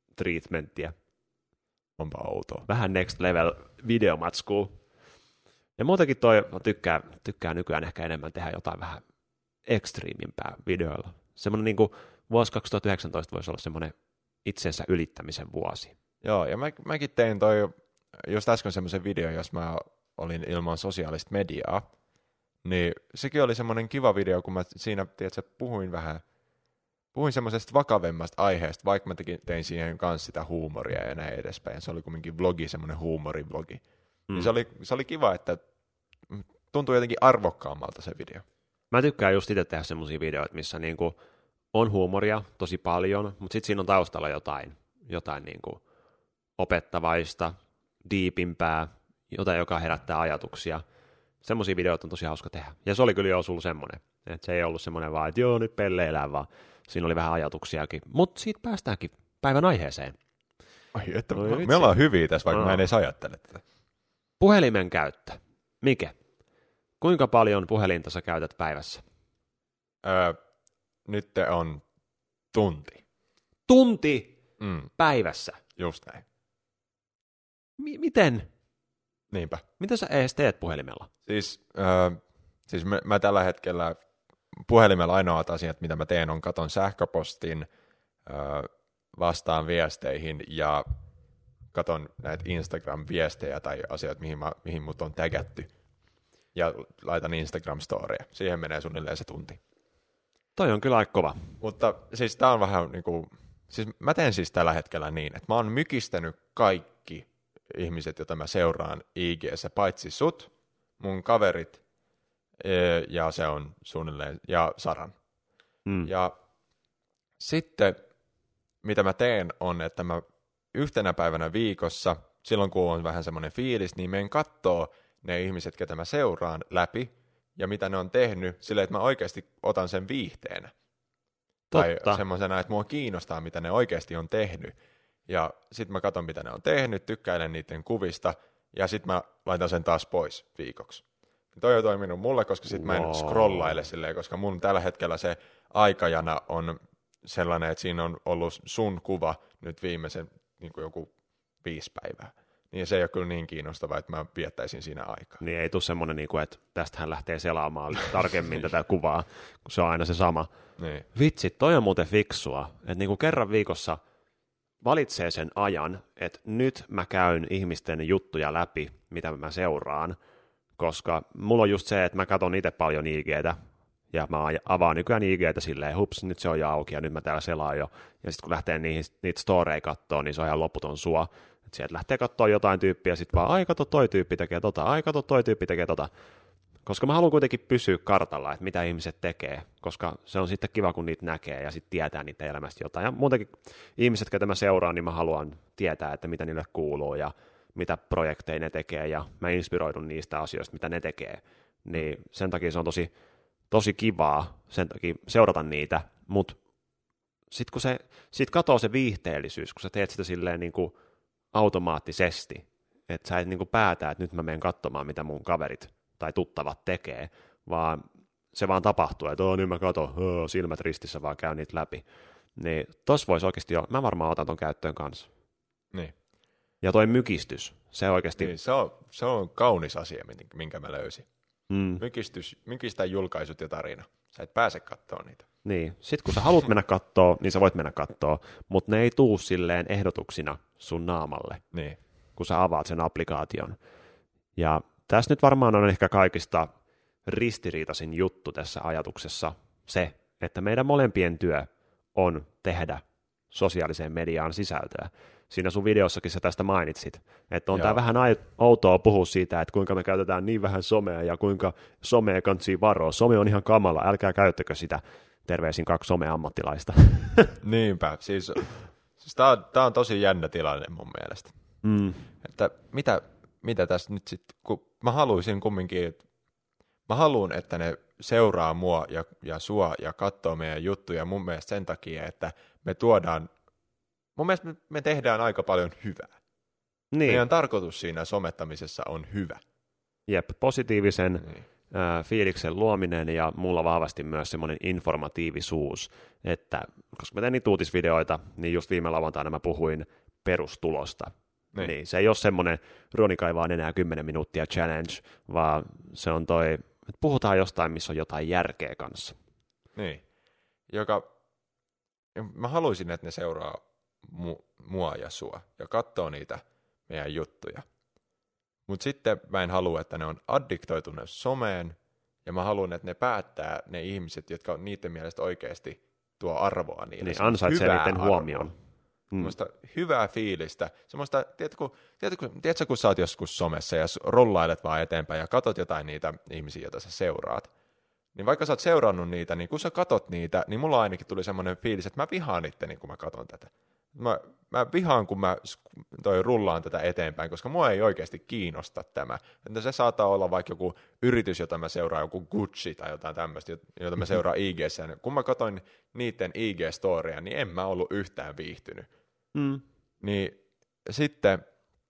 kylmäsuihku-treatmenttiä. Onpa outoa. Vähän next level videomatskua. Ja muutenkin toi tykkää, tykkää nykyään ehkä enemmän tehdä jotain vähän ekstriimimpää videoilla. Semmoinen niin kuin vuosi kaksituhattayhdeksäntoista voisi olla semmoinen itsensä ylittämisen vuosi. Joo, ja mä, mäkin tein toi just äsken semmoisen videon, jos mä olin ilman sosiaalista mediaa, niin sekin oli semmoinen kiva video, kun mä siinä, tiedätkö, puhuin vähän, puhuin semmoisesta vakavemmasta aiheesta, vaikka mä tekin, tein siihen kanssa sitä huumoria ja näin edespäin. Se oli kumminkin vlogi, semmoinen huumorivlogi. Mm. Niin se oli, se oli kiva, että tuntui jotenkin arvokkaammalta se video. Mä tykkään just itse tehdä semmoisia videoita, missä niinku on huumoria tosi paljon, mutta sitten siinä on taustalla jotain, jotain niinku opettavaista, diipimpää, jotain, joka herättää ajatuksia. Semmoisia videoita on tosi hauska tehdä. Ja se oli kyllä jo ollut semmoinen. Että se ei ollut semmoinen vaan, että joo, nyt pelleillään, vaan siinä oli vähän ajatuksiakin. Mutta siitä päästäänkin päivän aiheeseen. Ai, että no, me, me ollaan hyviä tässä, vaikka no. mä en edes ajattele tätä. Puhelimen käyttö. Mike, kuinka paljon puhelinta sä käytät päivässä? Öö, nyt on tunti. Tunti mm. päivässä? Just näin. M- miten? Niinpä. Mitä sä edes teet puhelimella? Siis, öö, siis mä, mä tällä hetkellä puhelimella ainoat asiat, mitä mä teen, on katon sähköpostin, öö, vastaan viesteihin ja katon näitä Instagram-viestejä tai asioita, mihin, mä, mihin mut on tägätty. Ja laitan Instagram-storeja. Siihen menee suunnilleen se tunti. Toi on kyllä aika kova. Mutta siis tää on vähän niinku, siis mä teen siis tällä hetkellä niin, että mä oon mykistänyt kaikki ihmiset, joita mä seuraan I G:ssä, paitsi sut, mun kaverit, ja se on suunnilleen, ja Saran. Mm. Ja sitten, mitä mä teen, on, että mä yhtenä päivänä viikossa, silloin kun on vähän semmoinen fiilis, niin menen kattoo ne ihmiset, ketä mä seuraan läpi, ja mitä ne on tehnyt, silleen, että mä oikeasti otan sen viihteenä. Totta. Tai semmoisena, että mua kiinnostaa, mitä ne oikeasti on tehnyt. Ja sitten mä katson, mitä ne on tehnyt, tykkäilen niiden kuvista, ja sitten mä laitan sen taas pois viikoksi. Ja toi on toiminut mulle, koska sitten wow. mä en scrollaile silleen, koska mun tällä hetkellä se aikajana on sellainen, että siinä on ollut sun kuva nyt viimeisen niin kuin joku viisi päivää. Niin se ei ole kyllä niin kiinnostavaa, että mä viettäisin siinä aikaa. Niin ei tule semmoinen, että tästä hän lähtee selaamaan tarkemmin tätä kuvaa, kun se on aina se sama. Niin. Vitsi, toi on muuten fiksua, että niin kuin kerran viikossa valitsee sen ajan, että nyt mä käyn ihmisten juttuja läpi, mitä mä seuraan, koska mulla on just se, että mä katson itse paljon I G:tä, ja mä avaan nykyään I G:tä silleen, hups, nyt se on jo auki, ja nyt mä täällä selaan jo, ja sitten kun lähtee niihin, niitä storeja katsoa, niin se on ihan loputon sua, että sieltä lähtee katsoa jotain tyyppiä, ja sitten vaan, ai kato, toi tyyppi tekee tota, ai kato, toi tyyppi tekee tota, koska mä haluan kuitenkin pysyä kartalla, että mitä ihmiset tekee, koska se on sitten kiva, kun niitä näkee ja sitten tietää niitä elämästä jotain. Ja muutenkin ihmiset, joita mä seuraan, niin mä haluan tietää, että mitä niille kuuluu ja mitä projekteja ne tekee ja mä inspiroidun niistä asioista, mitä ne tekee. Niin sen takia se on tosi, tosi kivaa sen takia seurata niitä, mutta sitten kun se, sit katoo se viihteellisyys, kun sä teet sitä silleen niin kuin automaattisesti, että sä et niin kuin päätä, että nyt mä menen katsomaan, mitä mun kaverit tai tuttavat tekee, vaan se vaan tapahtuu, että nyt mä katon, silmät ristissä vaan käyn niitä läpi. Niin tossa voisi oikeasti jo, mä varmaan otan ton käyttöön kanssa. Niin. Ja toi mykistys, se oikeasti... Niin, se, on, se on kaunis asia, minkä mä löysin. Mm. Mykistys, mykistä julkaisut ja tarina. Sä et pääse katsoa niitä. Niin, sit kun sä haluat mennä kattoo, niin sä voit mennä kattoo, mutta ne ei tuu silleen ehdotuksina sun naamalle, niin. kun sä avaat sen applikaation. Ja tässä nyt varmaan on ehkä kaikista ristiriitaisin juttu tässä ajatuksessa se, että meidän molempien työ on tehdä sosiaaliseen mediaan sisältöä. Siinä sun videossakin sä tästä mainitsit, että on Joo. tää vähän outoa puhua siitä, että kuinka me käytetään niin vähän somea ja kuinka somea kantsii varoa. Some on ihan kamala, älkää käyttäkö sitä. Terveisin kaksi some-ammattilaista. Niinpä, siis, siis tää, on, tää on tosi jännä tilanne mun mielestä. Mm. Että mitä... Mitä tässä nyt sitten, kun mä haluaisin kumminkin, että mä haluan, että ne seuraa mua ja, ja sua ja katsoo meidän juttuja mun mielestä sen takia, että me tuodaan, mun mielestä me, me tehdään aika paljon hyvää. Niin. Meidän tarkoitus siinä somettamisessa on hyvä. Jep, positiivisen niin. ä, fiiliksen luominen ja mulla vahvasti myös semmoinen informatiivisuus, että koska mä teen niitä uutisvideoita, niin just viime lauantaina mä puhuin perustulosta. Niin. niin se ei ole semmoinen Roni kaivaa enää kymmenen minuuttia challenge, vaan se on toi, että puhutaan jostain, missä on jotain järkeä kanssa. Niin, joka, mä haluaisin, että ne seuraa mu, mua ja sua ja katsoo niitä meidän juttuja. Mutta sitten mä en halua, että ne on addiktoituneet someen, ja mä haluan, että ne päättää ne ihmiset, jotka on niiden mielestä oikeasti tuo arvoa niille. Niin, ansaitsee niiden huomioon. Mm. Semmoista hyvää fiilistä. Semmoista, tiedätkö, tiedätkö, tiedätkö, kun sä oot joskus somessa ja rullailet vaan eteenpäin ja katot jotain niitä ihmisiä, joita sä seuraat, niin vaikka sä oot seurannut niitä, niin kun sä katot niitä, niin mulla ainakin tuli semmoinen fiilis, että mä vihaan itteni, kun mä katon tätä. Mä, mä vihaan, kun mä toi rullaan tätä eteenpäin, koska mua ei oikeasti kiinnosta tämä. Että se saattaa olla vaikka joku yritys, jota mä seuraan, joku Gucci tai jotain tämmöistä, jota mä seuraan I G:ssä. Kun mä katsoin niiden I G-storia, niin en mä ollut yhtään viihtynyt. Mm. Niin sitten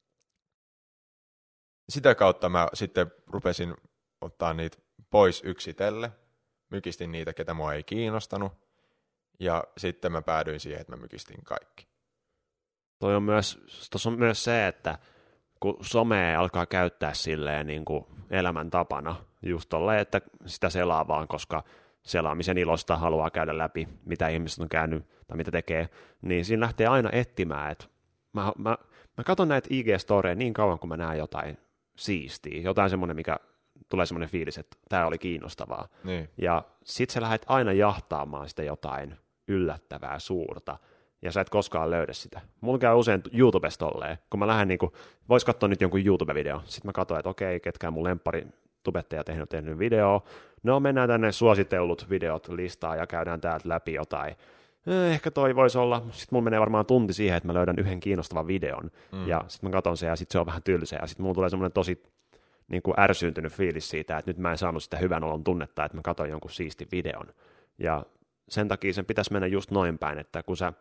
sitä kautta mä sitten rupesin ottaa niitä pois yksitelle, mykistin niitä, ketä mua ei kiinnostanut, ja sitten mä päädyin siihen, että mä mykistin kaikki. Toi on myös, tuossa on myös se, että kun somea alkaa käyttää silleen niin kuin elämäntapana, just tolleen, että sitä selaa vaan, koska selaamisen ilosta haluaa käydä läpi, mitä ihmiset on käynyt tai mitä tekee, niin siinä lähtee aina etsimään, että mä, mä, mä katson näitä I G-storeja niin kauan, kun mä näen jotain siistiä, jotain semmoinen, mikä tulee semmoinen fiilis, että tämä oli kiinnostavaa. Niin. Ja sit sä lähdet aina jahtaamaan sitä jotain yllättävää, suurta, ja sä et koskaan löydä sitä. Mulla käy usein YouTubesta tolleen, kun mä lähden niinku, vois katsoa nyt jonkun YouTube-video, sit mä katson, että okei, ketkään mun lemppari tubettaja tehnyt, tehnyt video, no mennään tänne suositellut videot listaa ja käydään täältä läpi jotain. Eh, ehkä toi voisi olla, sit mulla menee varmaan tunti siihen, että mä löydän yhden kiinnostavan videon, mm. ja sit mä katson sen, ja sit se on vähän tylsä, ja sit mulla tulee semmoinen tosi niin kuin ärsyyntynyt fiilis siitä, että nyt mä en saanut sitä hyvän olon tunnetta, että mä katson jonkun siistin videon. Ja sen takia sen pitäisi mennä just noin päin, että kun sä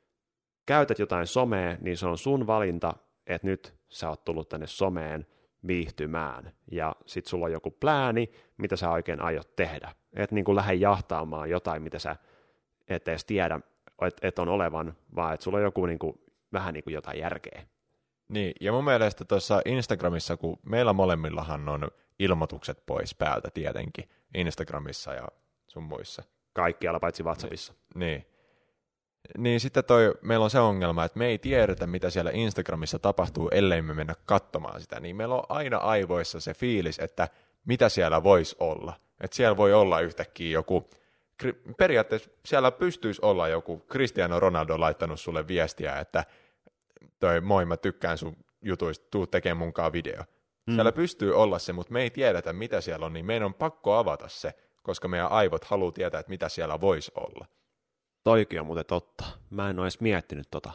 käytät jotain somea, niin se on sun valinta, että nyt sä oot tullut tänne someen viihtymään. Ja sit sulla on joku plääni, mitä sä oikein aiot tehdä. Et niin kuin lähde jahtaamaan jotain, mitä sä et edes tiedä, että et on olevan, vaan että sulla on joku niin kuin, vähän niin kuin jotain järkeä. Niin, ja mun mielestä tuossa Instagramissa, kun meillä molemmillahan on ilmoitukset pois päältä tietenkin, Instagramissa ja sun muissa. Kaikkialla paitsi WhatsAppissa. Niin, niin. Niin sitten toi, meillä on se ongelma, että me ei tiedetä, mitä siellä Instagramissa tapahtuu, ellei me mennä katsomaan sitä. Niin meillä on aina aivoissa se fiilis, että mitä siellä voisi olla. Että siellä voi olla yhtäkkiä joku, periaatteessa siellä pystyisi olla joku Cristiano Ronaldo laittanut sulle viestiä, että toi moi, mä tykkään sun jutuista, tuu tekemään munkaan video. Mm. Siellä pystyy olla se, mutta me ei tiedetä, mitä siellä on, niin meidän on pakko avata se, koska meidän aivot haluaa tietää, että mitä siellä voisi olla. Toikin on muuten totta. Mä en ole edes miettinyt tota.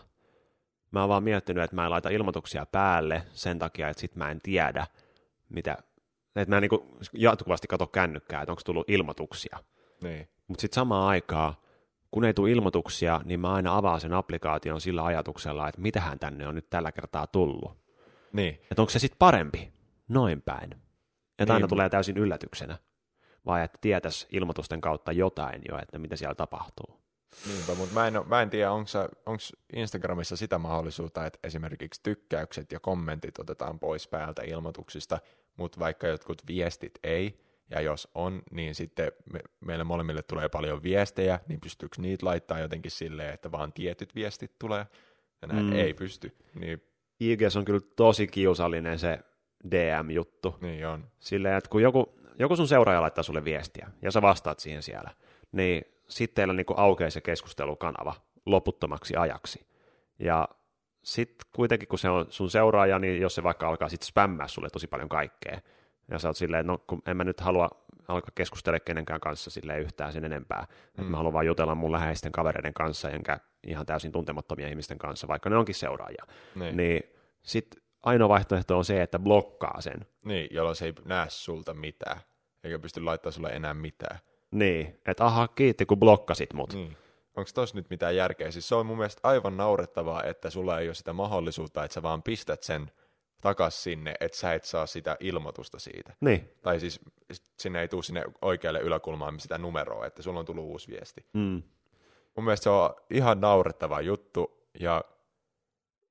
Mä oon vaan miettinyt, että mä en laita ilmoituksia päälle sen takia, että sit mä en tiedä, mitä. Että mä en niinku jatkuvasti katso kännykkää, että onko tullut ilmoituksia. Niin. Mutta sitten samaan aikaan, kun ei tule ilmoituksia, niin mä aina avaan sen applikaation sillä ajatuksella, että mitähän tänne on nyt tällä kertaa tullut. Niin. Että onko se sitten parempi? Noin päin. Että niin. Aina tulee täysin yllätyksenä. Vai että tietäisi ilmoitusten kautta jotain jo, että mitä siellä tapahtuu. Niinpä, mutta mä en, mä en tiedä, onko Instagramissa sitä mahdollisuutta, että esimerkiksi tykkäykset ja kommentit otetaan pois päältä ilmoituksista, mutta vaikka jotkut viestit ei, ja jos on, niin sitten me, meille molemmille tulee paljon viestejä, niin pystyykö niitä laittaa jotenkin silleen, että vaan tietyt viestit tulee, ja näin mm. ei pysty. Niin... I Gs on kyllä tosi kiusallinen se D M-juttu. Niin on. Silleen, että kun joku, joku sun seuraaja laittaa sulle viestiä, ja sä vastaat siihen siellä, niin sitten teillä niinku aukeaa se keskustelukanava loputtomaksi ajaksi. Ja sitten kuitenkin, kun se on sun seuraaja, niin jos se vaikka alkaa sitten spämmää sulle tosi paljon kaikkea, ja sä oot silleen, no kun en mä nyt halua alkaa keskustella kenenkään kanssa silleen yhtään sen enempää, mm. että mä haluan vaan jutella mun läheisten kavereiden kanssa, enkä ihan täysin tuntemattomia ihmisten kanssa, vaikka ne onkin seuraajia. Niin, niin sitten ainoa vaihtoehto on se, että blokkaa sen. Niin, jolloin se ei näe sulta mitään, eikä pysty laittamaan sulle enää mitään. Niin, että aha, kiitti kun blokkasit mut. Niin. Onko tossa nyt mitään järkeä? Siis se on mun mielestä aivan naurettavaa, että sulla ei ole sitä mahdollisuutta, että sä vaan pistät sen takas sinne, että sä et saa sitä ilmoitusta siitä. Niin. Tai siis sinne ei tule sinne oikealle yläkulmaan sitä numeroa, että sulla on tullut uusi viesti. Mm. Mun mielestä se on ihan naurettava juttu, ja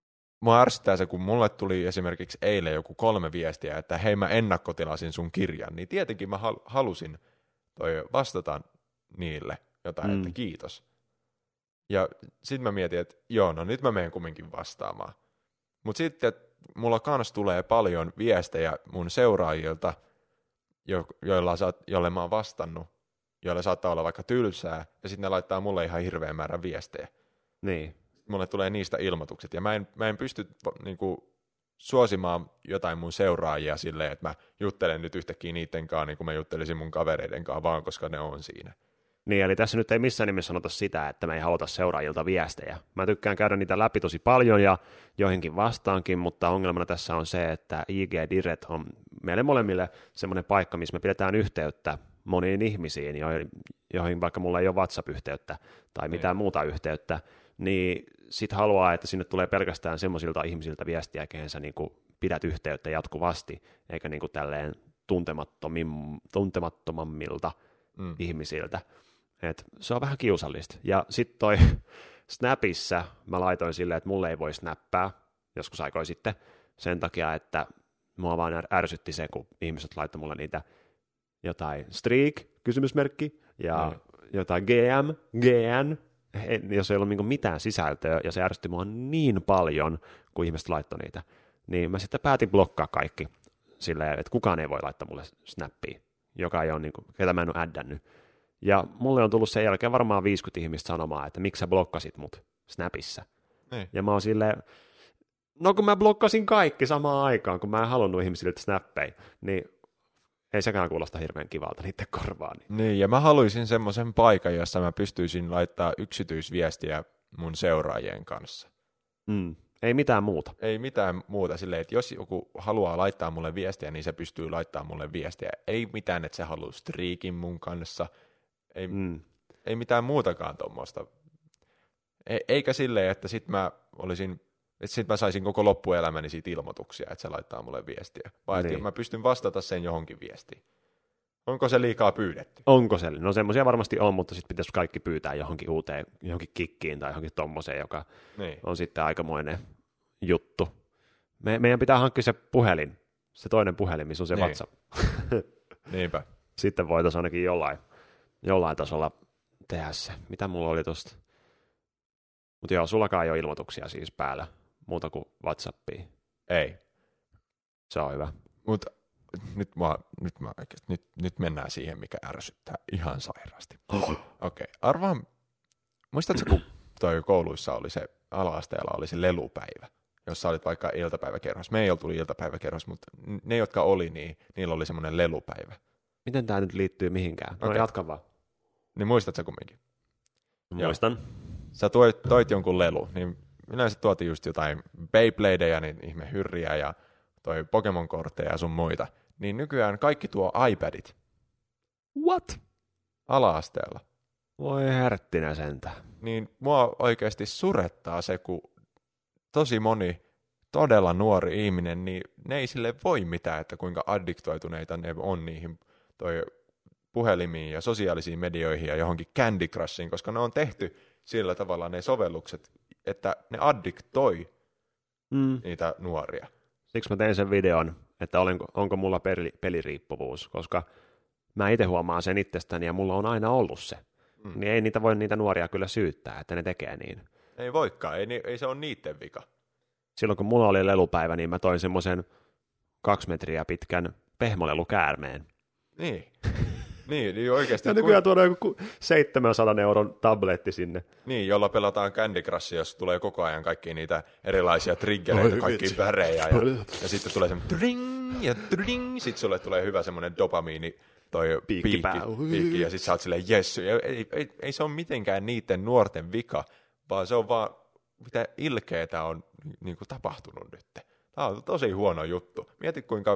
mua ärsyttää se, kun mulle tuli esimerkiksi eilen joku kolme viestiä, että hei mä ennakkotilasin sun kirjan, niin tietenkin mä hal- halusin toi vastata niille jotain, mm. että kiitos. Ja sit mä mietin, että joo, no nyt mä menen kumminkin vastaamaan. Mut sitten mulla kans tulee paljon viestejä mun seuraajilta, jo- joilla saat, joille mä oon vastannut, joille saattaa olla vaikka tylsää, ja sitten ne laittaa mulle ihan hirveän määrän viestejä. Niin. Mulle tulee niistä ilmoitukset, ja mä en, mä en pysty niinku, suosimaan jotain mun seuraajia silleen, että mä juttelen nyt yhtäkkiä niiden kanssa, niin kuin mä juttelisin mun kavereiden kanssa, vaan koska ne on siinä. Niin, eli tässä nyt ei missään nimessä sanota sitä, että me ei haluta seuraajilta viestejä. Mä tykkään käydä niitä läpi tosi paljon ja joihinkin vastaankin, mutta ongelmana tässä on se, että I G Direct on meille molemmille semmoinen paikka, missä me pidetään yhteyttä moniin ihmisiin, joihin vaikka mulla ei ole WhatsApp-yhteyttä tai mitään niin. muuta yhteyttä, niin sit haluaa, että sinne tulee pelkästään semmoisilta ihmisiltä viestiä, kehen sä niinku pidät yhteyttä jatkuvasti, eikä niinku tälleen tuntemattomammilta mm. ihmisiltä. Et se on vähän kiusallista. Ja sitten toi Snapissa mä laitoin silleen, että mulle ei voi snappaa joskus aikoin sitten sen takia, että mua vaan ärsytti se, kun ihmiset laittoi mulle niitä jotain streak, kysymysmerkki, ja mm. jotain G M, G N, jos ei ollut niinku mitään sisältöä, ja se ärsytti mua niin paljon, kun ihmiset laittoi niitä, niin mä sitten päätin blokkaa kaikki silleen, että kukaan ei voi laittaa mulle snappia, joka ei ole, niinku, ketä mä en ole addannut. Ja mulle on tullut sen jälkeen varmaan viisikymmentä ihmistä sanomaan, että miksi sä blokkasit mut Snapissa. Niin. Ja mä oon silleen, no kun mä blokkasin kaikki samaan aikaan, kun mä en halunnut ihmisille snappeja, niin ei sekään kuulosta hirveän kivalta niiden korvaan. Niin. niin, ja mä haluaisin semmoisen paikan, jossa mä pystyisin laittaa yksityisviestiä mun seuraajien kanssa. Mm. Ei mitään muuta. Ei mitään muuta silleen, että jos joku haluaa laittaa mulle viestiä, niin se pystyy laittamaan mulle viestiä. Ei mitään, että se haluaa striikin mun kanssa. Ei, mm. ei mitään muutakaan tuommoista. E, eikä silleen, että sit mä olisin, että sit mä saisin koko loppuelämäni siitä ilmoituksia, että se laittaa mulle viestiä. Vai niin. Että mä pystyn vastata sen johonkin viestiin. Onko se liikaa pyydetty? Onko se? No semmoisia varmasti on, mutta sitten pitäisi kaikki pyytää johonkin uuteen, johonkin kikkiin tai johonkin tommoseen, joka niin. on sitten aikamoinen juttu. Me, meidän pitää hankkia se puhelin, se toinen puhelin, missä on se niin. WhatsApp. Niinpä. Sitten voitaisiin ainakin jollain, jollain tasolla tehdä se. Mitä mulla oli tosta? Mutta joo, sullakaan ei ole ilmoituksia siis päällä, muuta kuin WhatsAppia. Ei. Se on hyvä. Mutta nyt, mä, nyt, mä, nyt, nyt mennään siihen, mikä ärsyttää ihan sairaasti. Oh. Okei, okay. Arvaan, muistatko, kun toi kouluissa oli se, ala-asteella oli se lelupäivä, jossa olit vaikka iltapäiväkerhos. Me ei oltu iltapäiväkerhos, mutta ne, jotka oli, niin niillä oli semmoinen lelupäivä. Miten tämä nyt liittyy mihinkään? No okay. Jatka vaan. Niin muistatko kumminkin? Muistan. Joo. Sä toit, toit jonkun lelu, niin yleensä tuotiin just jotain Beybladeja, niin ihme hyrriä ja toi Pokemon-kortteja ja sun muita. Niin nykyään kaikki tuo iPadit. What? Ala-asteella. Voi härttinä sentään. Niin mua oikeasti surettaa se, kun tosi moni todella nuori ihminen, niin ne ei sille voi mitään, että kuinka addiktoituneita ne on niihin toi puhelimiin ja sosiaalisiin medioihin ja johonkin Candy Crushiin, koska ne on tehty sillä tavalla ne sovellukset, että ne addiktoi mm. niitä nuoria. Siksi mä tein sen videon, että olenko, onko mulla peli, peliriippuvuus, koska mä itse huomaan sen itsestäni ja mulla on aina ollut se. Mm. Niin ei niitä voi niitä nuoria kyllä syyttää, että ne tekee niin. Ei voikaan, ei, ei se ole niiden vika. Silloin kun mulla oli lelupäivä, niin mä toin semmoisen kaksi metriä pitkän pehmolelukäärmeen. Niin. Niin, niin oikeasti. Ja nykyään tuodaan joku seitsemänsadan euron tabletti sinne. Niin, jolla pelataan Candy Crushia, jos tulee koko ajan kaikki niitä erilaisia triggereitä, kaikki värejä. Ja, ja sitten tulee semmoinen tring ja tring, sitten sulle tulee hyvä semmoinen dopamiini, toi piikki, piikki ja sitten sä oot silleen jes. Ei, ei, ei se ole mitenkään niiden nuorten vika, vaan se on vaan, mitä ilkeetä on niin kuin tapahtunut nyt. Tämä on tosi huono juttu. Mieti kuinka,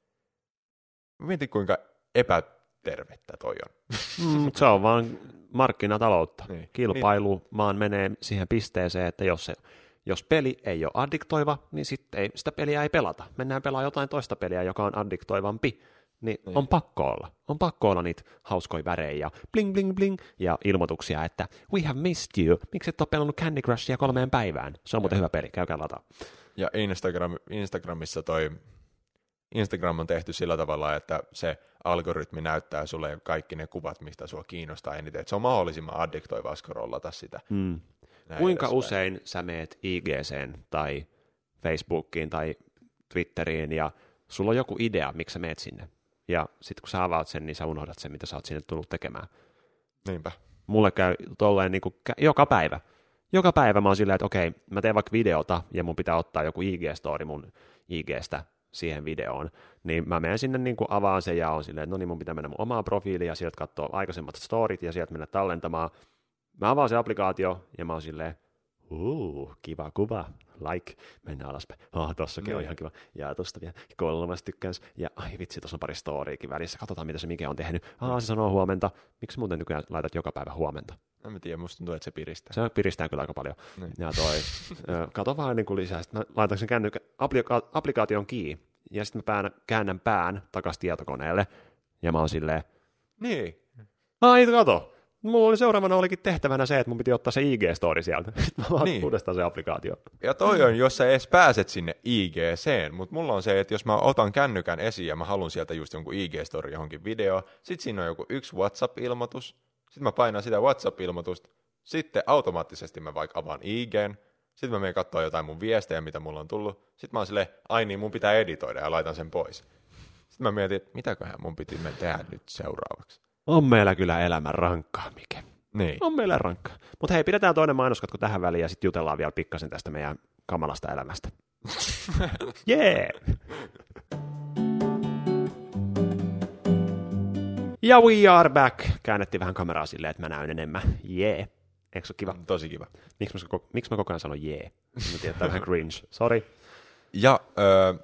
mieti kuinka epä tervettä toi on. Mm, se on vaan markkinataloutta. Niin. Kilpailu niin. Vaan menee siihen pisteeseen, että jos, se, jos peli ei ole addiktoiva, niin sitten ei, sitä peliä ei pelata. Mennään pelaamaan jotain toista peliä, joka on addiktoivampi. Niin, niin. On pakko olla. On pakko olla niitä hauskoja värejä ja bling bling bling ja ilmoituksia, että we have missed you. Miksi et ole pelannut Candy Crushia kolmeen päivään? Se on muuten hyvä peli, käykää lataa. Ja Instagram, Instagramissa toi, Instagram on tehty sillä tavalla, että se algoritmi näyttää sulle kaikki ne kuvat, mistä sua kiinnostaa eniten. Että se on mahdollisimman addiktoivaa scrollata sitä. Mm. Kuinka edespäin. Usein sä meet I G C:en tai Facebookiin tai Twitteriin ja sulla on joku idea, miksi sä meet sinne. Ja sitten kun sä avaat sen, niin sä unohdat sen, mitä sä oot sinne tullut tekemään. Niinpä. Mulle käy tolleen niin kuin joka päivä. Joka päivä mä oon silleen, että okei, mä teen vaikka videota ja mun pitää ottaa joku I G-story mun I G:stä siihen videoon. Niin mä menen sinne, niin kuin avaan sen ja on silleen, että no niin, mun pitää mennä mun omaan profiiliin ja sieltä katsoa aikaisemmat storit ja sieltä mennä tallentamaan. Mä avaan se applikaatio ja mä oon silleen, Uuu, kiva kuva, like, mennään alaspäin. Oh, tossakin no. on ihan kiva. Ja tosta vielä kolmas tykkäys. Ja ai vitsi, tuossa on pari storyikin välissä. Katsotaan, mitä se Mike on tehnyt. Ah, se sanoo huomenta. Miksi muuten nykyään laitat joka päivä huomenta? En mä tiedä, musta tuntuu, että se piristää. Se piristää kyllä aika paljon. Niin. Ja toi, kato vaan niin kuin lisää. Sitten mä laitan sen kännykkä, applika- applikaation key. Ja sitten mä pään, käännän pään takaisin tietokoneelle. Ja mä oon silleen, niin. Ai, kato. Mulla oli seuraavana olikin tehtävänä se, että mun piti ottaa se I G-story sieltä. Sitten mä vaan niin. uudestaan se applikaatio. Ja toi on, jos sä edes pääset sinne I G C:en, mutta mulla on se, että jos mä otan kännykän esiin ja mä haluan sieltä just jonkun I G-story johonkin video, sit siinä on joku yksi WhatsApp-ilmoitus, sit mä painan sitä WhatsApp-ilmoitusta, sitten automaattisesti mä vaikka avaan I G:n, sit mä menen katsoa jotain mun viestejä, mitä mulla on tullut, sit mä oon silleen, ai niin, mun pitää editoida ja laitan sen pois. Sitten mä mietin, että mitäköhän mun piti me tehdä nyt seuraavaksi. On meillä kyllä elämä rankkaa, Mike. Niin. On meillä rankkaa. Mutta hei, pidetään toinen mainoskatko tähän väliin ja sitten jutellaan vielä pikkasen tästä meidän kamalasta elämästä. Jee! Yeah! Ja we are back. Käännettiin vähän kameraa silleen, että mä näyn enemmän. Jee! Yeah. Eikö se ole kiva? Tosi kiva. Miksi mä, miksi mä koko ajan sanon jee? Yeah? Mä tiedän, että vähän cringe. Sorry. Ja öö,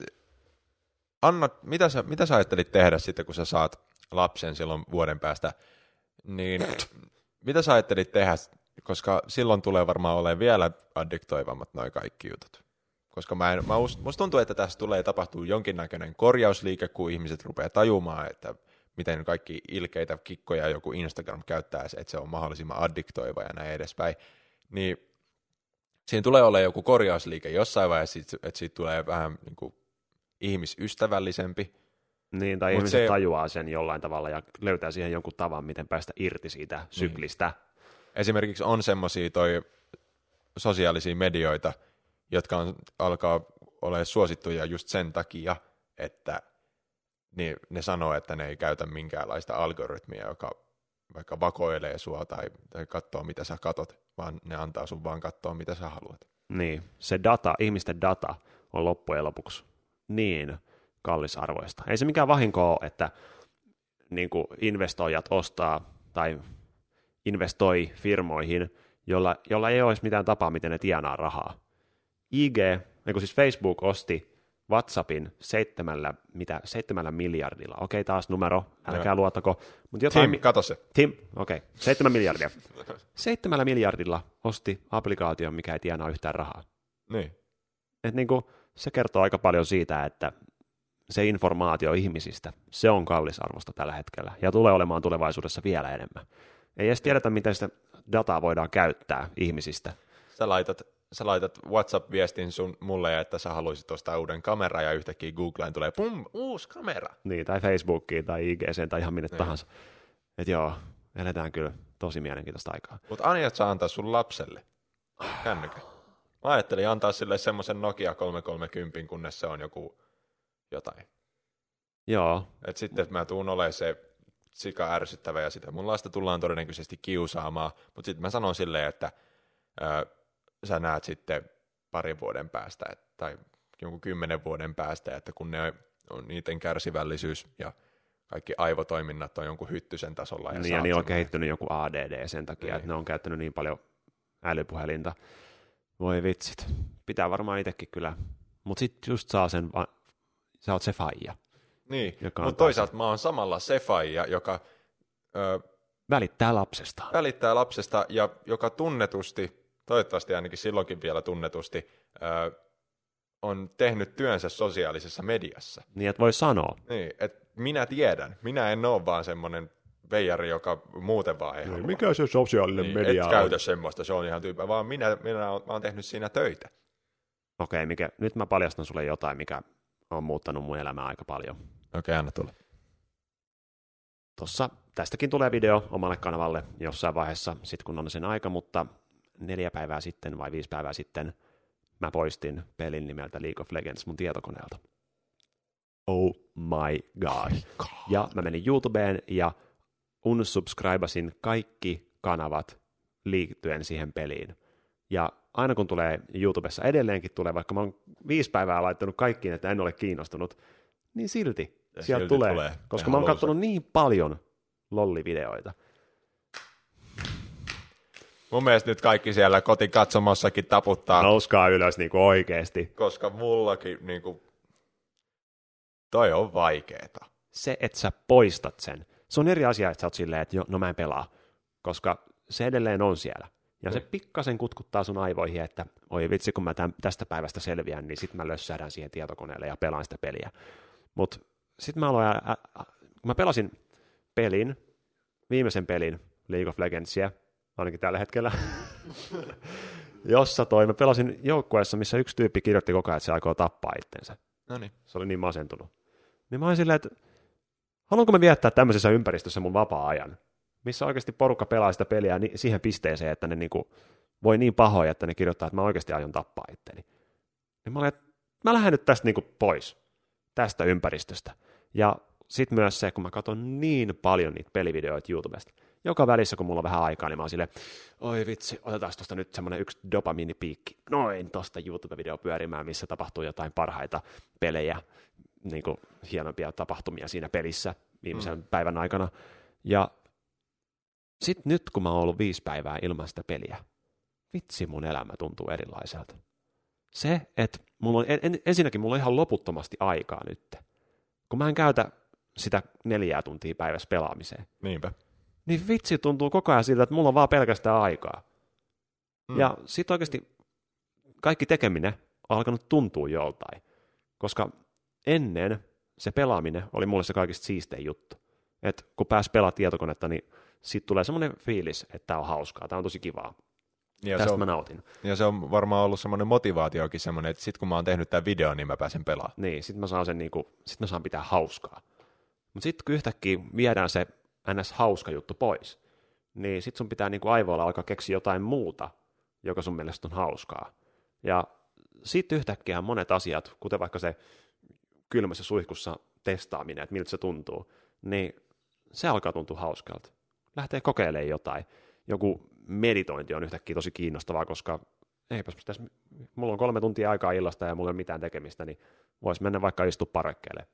Anna, mitä sä, mitä sä ajattelit tehdä sitten, kun sä saat lapsen silloin vuoden päästä, niin mitä sä ajattelit tehdä, koska silloin tulee varmaan olemaan vielä addiktoivammat noi kaikki jutut. Koska mä en, mä ust, musta tuntuu, että tässä tulee tapahtua jonkinnäköinen korjausliike, kun ihmiset rupeaa tajumaan, että miten kaikki ilkeitä kikkoja joku Instagram käyttää, että se on mahdollisimman addiktoiva ja näin edespäin. Niin siinä tulee olemaan joku korjausliike jossain vaiheessa, että siitä tulee vähän niin kuin ihmisystävällisempi. Niin, tai Mut ihmiset se, tajuaa sen jollain tavalla ja löytää siihen jonkun tavan, miten päästä irti siitä syklistä. Niin. Esimerkiksi on semmoisia toi sosiaalisia medioita, jotka on, alkaa olla suosittuja just sen takia, että niin, ne sanoo, että ne ei käytä minkäänlaista algoritmia, joka vaikka vakoilee sua tai, tai katsoo, mitä sä katot, vaan ne antaa sun vaan katsoa, mitä sä haluat. Niin, se data, ihmisten data on loppujen lopuksi niin kallisarvoista. Ei se mikään vahinko ole, että niin kuin investoijat ostaa tai investoi firmoihin, jolla, jolla ei ole mitään tapaa, miten ne tienaa rahaa. I G, niin kuin siis Facebook osti WhatsAppin seitsemällä, mitä, seitsemällä miljardilla. Okei, taas numero, älkää no. luottako. Mut jotain, Tim, kato se. Tim, okei, okay. seitsemän miljardia. Seitsemällä miljardilla osti applikaation, mikä ei tienaa yhtään rahaa. Niin. Et niin kuin, se kertoo aika paljon siitä, että se informaatio ihmisistä, se on kallisarvosta tällä hetkellä ja tulee olemaan tulevaisuudessa vielä enemmän. Ei edes tiedetä, miten sitä dataa voidaan käyttää ihmisistä. Sä laitat, sä laitat WhatsApp-viestin sun mulle, että sä haluaisit ostaa uuden kameran ja yhtäkkiä Googleen tulee pum, uusi kamera. Niin, tai Facebookiin tai I G C:en tai ihan minne niin. tahansa. Että joo, eletään kyllä tosi mielenkiintoista aikaa. Mutta aiot sä antaa sun lapselle kännykän? Mä ajattelin antaa sille semmoisen Nokia kolmesataakolmekymmentä, kunnes se on joku jotain. Joo. Et sitten että mä tuun olemaan se sika ärsyttävä ja sitä mun lasta tullaan todennäköisesti kiusaamaan, mutta sitten mä sanon silleen, että ää, sä näet sitten parin vuoden päästä et, tai jonkun kymmenen vuoden päästä, että kun ne on niiden kärsivällisyys ja kaikki aivotoiminnat on jonkun hyttysen tasolla. Ja niin, ja niillä on kehittynyt joku A D D sen takia, niin. että ne on käyttänyt niin paljon älypuhelinta. Voi vitsit. Pitää varmaan itsekin kyllä. Mutta sitten just saa sen, va- sä oot se faija. Niin, mutta toisaalta sen. Mä oon samalla se faija, joka ö, välittää lapsesta. Välittää lapsesta ja joka tunnetusti, toivottavasti ainakin silloinkin vielä tunnetusti, ö, on tehnyt työnsä sosiaalisessa mediassa. Niin, että voi sanoa. Niin, että minä tiedän. Minä en ole vaan semmoinen veijari, joka muuten vaan ei halua. Mikä se sosiaalinen niin, media et on? käytä semmoista, se on ihan tyypä, vaan minä, minä olen, mä oon tehnyt siinä töitä. okei, mikä, nyt mä paljastan sulle jotain, mikä on muuttanut mun elämää aika paljon. Okei, anna tulla. Tossa, tästäkin tulee video omalle kanavalle jossain vaiheessa, sit kun on sen aika, mutta neljä päivää sitten vai viisi päivää sitten mä poistin pelin nimeltä League of Legends mun tietokoneelta. Oh my god. Ja mä menin YouTubeen ja unsubscribasin kaikki kanavat liittyen siihen peliin. Ja aina kun tulee YouTubessa edelleenkin tulee, vaikka mä oon viisi päivää laittanut kaikkiin, että en ole kiinnostunut, niin silti ja sieltä silti tulee, tulee, koska mä oon katsonut niin paljon lollivideoita. Mun mielestä nyt kaikki siellä kotikatsomossakin taputtaa. Nouskaa ylös niinku oikeesti. Koska mullakin niinku, toi on vaikeeta. Se, että sä poistat sen. Se on eri asia, että sä oot silleen, että jo, no mä en pelaa. Koska se edelleen on siellä. Ja mm. se pikkasen kutkuttaa sun aivoihin, että oi vitsi, kun mä tämän, tästä päivästä selviän, niin sit mä lössäädän siihen tietokoneelle ja pelaan sitä peliä. Mut sit mä aloin, ä, ä, kun mä pelasin pelin, viimeisen pelin, League of Legendsia, ainakin tällä hetkellä, jossa toi, mä pelasin joukkueessa, missä yksi tyyppi kirjoitti koko ajan, että se aikoo tappaa itsensä. Noniin. Se oli niin masentunut. Niin mä olin silleen, että haluanko mä viettää tämmöisessä ympäristössä mun vapaa-ajan, missä oikeasti porukka pelaa sitä peliä ni- siihen pisteeseen, että ne niinku voi niin pahoja, että ne kirjoittaa, että mä oikeasti aion tappaa itteni. Niin mä olin, että mä lähden nyt tästä niinku pois, tästä ympäristöstä. Ja sitten myös se, kun mä katson niin paljon niitä pelivideoita YouTubesta, joka välissä, kun mulla on vähän aikaa, niin mä oon silleen, oi vitsi, otetaan tosta nyt semmoinen yksi dopamiinipiikki, noin tosta YouTube-video pyörimään, missä tapahtuu jotain parhaita pelejä, niin kuin hienompia tapahtumia siinä pelissä viimeisen mm. päivän aikana. Ja sitten nyt, kun mä oon ollut viisi päivää ilman sitä peliä, vitsi mun elämä tuntuu erilaiselta. Se, että mulla on, en, ensinnäkin mulla on ihan loputtomasti aikaa nyt, kun mä en käytä sitä neljää tuntia päivässä pelaamiseen. Niinpä. Niin vitsi tuntuu koko ajan siltä, että mulla on vaan pelkästään aikaa. Mm. Ja sitten oikeasti kaikki tekeminen on alkanut tuntua joltain, koska ennen se pelaaminen oli mulle se kaikista siistein juttu. Että kun pääsi pelaa tietokonetta, niin sitten tulee semmoinen fiilis, että tämä on hauskaa, tämä on tosi kivaa. Ja tästä on, mä nautin. Ja se on varmaan ollut semmoinen motivaatiokin semmoinen, että sitten kun mä oon tehnyt tämän videon, niin mä pääsen pelaamaan. Niin, sitten mä saan sen niinku, sit mä saan pitää hauskaa. Mutta sitten kun yhtäkkiä viedään se ns. Hauska juttu pois, niin sitten sun pitää niinku aivoilla alkaa keksiä jotain muuta, joka sun mielestä on hauskaa. Ja sitten yhtäkkiä monet asiat, kuten vaikka se kylmässä suihkussa testaaminen, että miltä se tuntuu, niin se alkaa tuntua hauskalta. Lähtee kokeilemaan jotain. Joku meditointi on yhtäkkiä tosi kiinnostavaa, koska eipäs tässä, mulla on kolme tuntia aikaa illasta ja mulla ei ole mitään tekemistä, niin voisi mennä vaikka istua parvekkeelle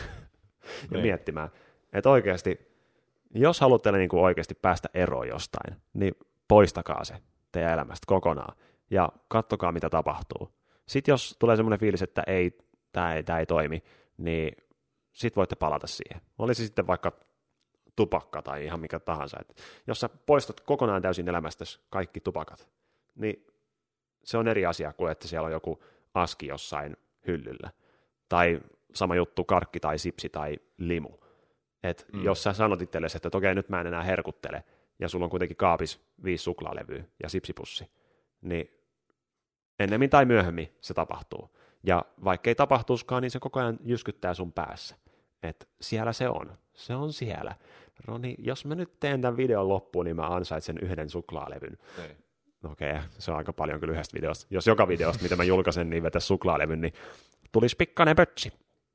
ja niin. miettimään, että oikeasti, jos haluatte niin kuin oikeasti päästä eroon jostain, niin poistakaa se teidän elämästä kokonaan ja katsokaa, mitä tapahtuu. Sitten jos tulee semmoinen fiilis, että ei, tämä ei, tämä ei toimi, niin sitten voitte palata siihen. Olisi sitten vaikka tupakka tai ihan mikä tahansa. Et jos sä poistat kokonaan täysin elämästäsi kaikki tupakat, niin se on eri asia kuin, että siellä on joku aski jossain hyllyllä. Tai sama juttu karkki tai sipsi tai limu. Et mm. jos sä sanot itsellesi, että okei, nyt mä en enää herkuttele, ja sulla on kuitenkin kaapis viisi suklaalevyä ja sipsipussi, niin ennemmin tai myöhemmin se tapahtuu. Ja vaikka ei tapahtuiskaan, niin se koko ajan jyskyttää sun päässä. Että siellä se on. Se on siellä. Roni, jos mä nyt teen tämän videon loppuun, niin mä ansaitsen yhden suklaalevyn. Okei, okay, se on aika paljon kyllä yhdestä videosta. Jos joka videosta, mitä mä julkaisen, niin vetä suklaalevyn, niin tulisi pikkainen pötsi.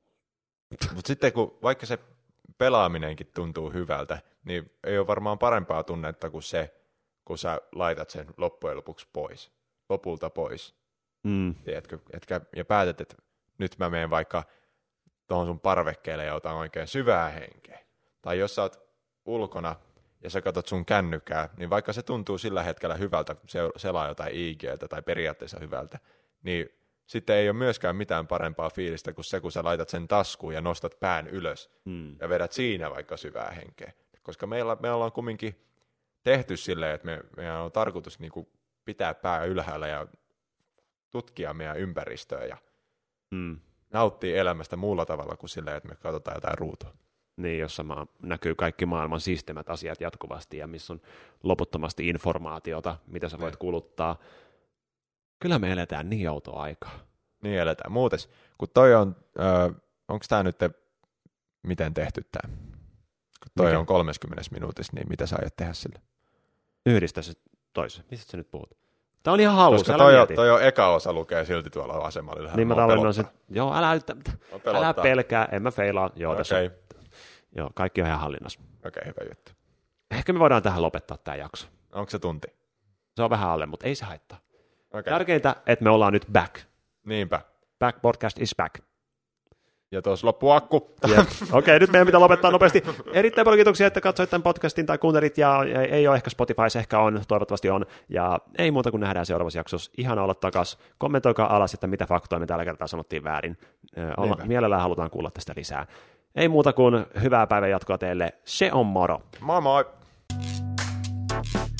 Mutta sitten kun vaikka se pelaaminenkin tuntuu hyvältä, niin ei ole varmaan parempaa tunnetta kuin se, kun sä laitat sen loppujen lopuksi pois. Lopulta pois. Mm. Tiedätkö, etkä, ja päätät, että nyt mä menen vaikka tuohon sun parvekkeelle ja otan oikein syvää henkeä. Tai jos sä oot ulkona ja sä katsot sun kännykkää, niin vaikka se tuntuu sillä hetkellä hyvältä, selaa jotain I G:ltä tai periaatteessa hyvältä, niin sitten ei ole myöskään mitään parempaa fiilistä kuin se, kun sä laitat sen taskuun ja nostat pään ylös mm. ja vedät siinä vaikka syvää henkeä. Koska meillä, me ollaan kumminkin tehty silleen, että me, meidän on tarkoitus niin kuin pitää pää ylhäällä ja tutkia meidän ympäristöä ja mm. nauttia elämästä muulla tavalla kuin silleen, että me katsotaan jotain ruutua. Niin, jossa näkyy kaikki maailman siistemät asiat jatkuvasti ja missä on loputtomasti informaatiota, mitä sä voit kuluttaa. Kyllä me eletään niin outoa aikaa. Niin eletään. Muutes, kun toi on, äh, onko tämä nyt, miten tehty tämä? Kun toi Mikä? on kolmekymmentä minuutissa, niin mitä sä aiot tehdä sille? Yhdistä se toisen. Mistä sä nyt puhut? Tämä on ihan halus, Koska toi, on, toi on eka osa lukee silti tuolla vasemmalla. Niin mä tallennan sen, joo, älä, älä pelkää, en mä feilaa. Joo, okay. tässä on, joo, kaikki on ihan hallinnassa. Okei, okay, hyvä juttu. Ehkä me voidaan tähän lopettaa tämä jakso. Onko se tunti? Se on vähän alle, mutta ei se haittaa. Okay. Tärkeintä, että me ollaan nyt back. Niinpä. Back podcast is back. Ja tuossa loppu akku. Okei, okay, nyt meidän pitää lopettaa nopeasti. Erittäin paljon kiitoksia, että katsoit tämän podcastin tai kuuntelit, ja ei ole ehkä Spotifys, ehkä on, toivottavasti on. Ja ei muuta kuin nähdään seuraavassa jaksossa. Ihana olla takas. Kommentoikaa alas, että mitä faktoja me tällä kertaa sanottiin väärin. Olla, mielellään halutaan kuulla tästä lisää. Ei muuta kuin hyvää päivän jatkoa teille. Se on moro. Moi moi.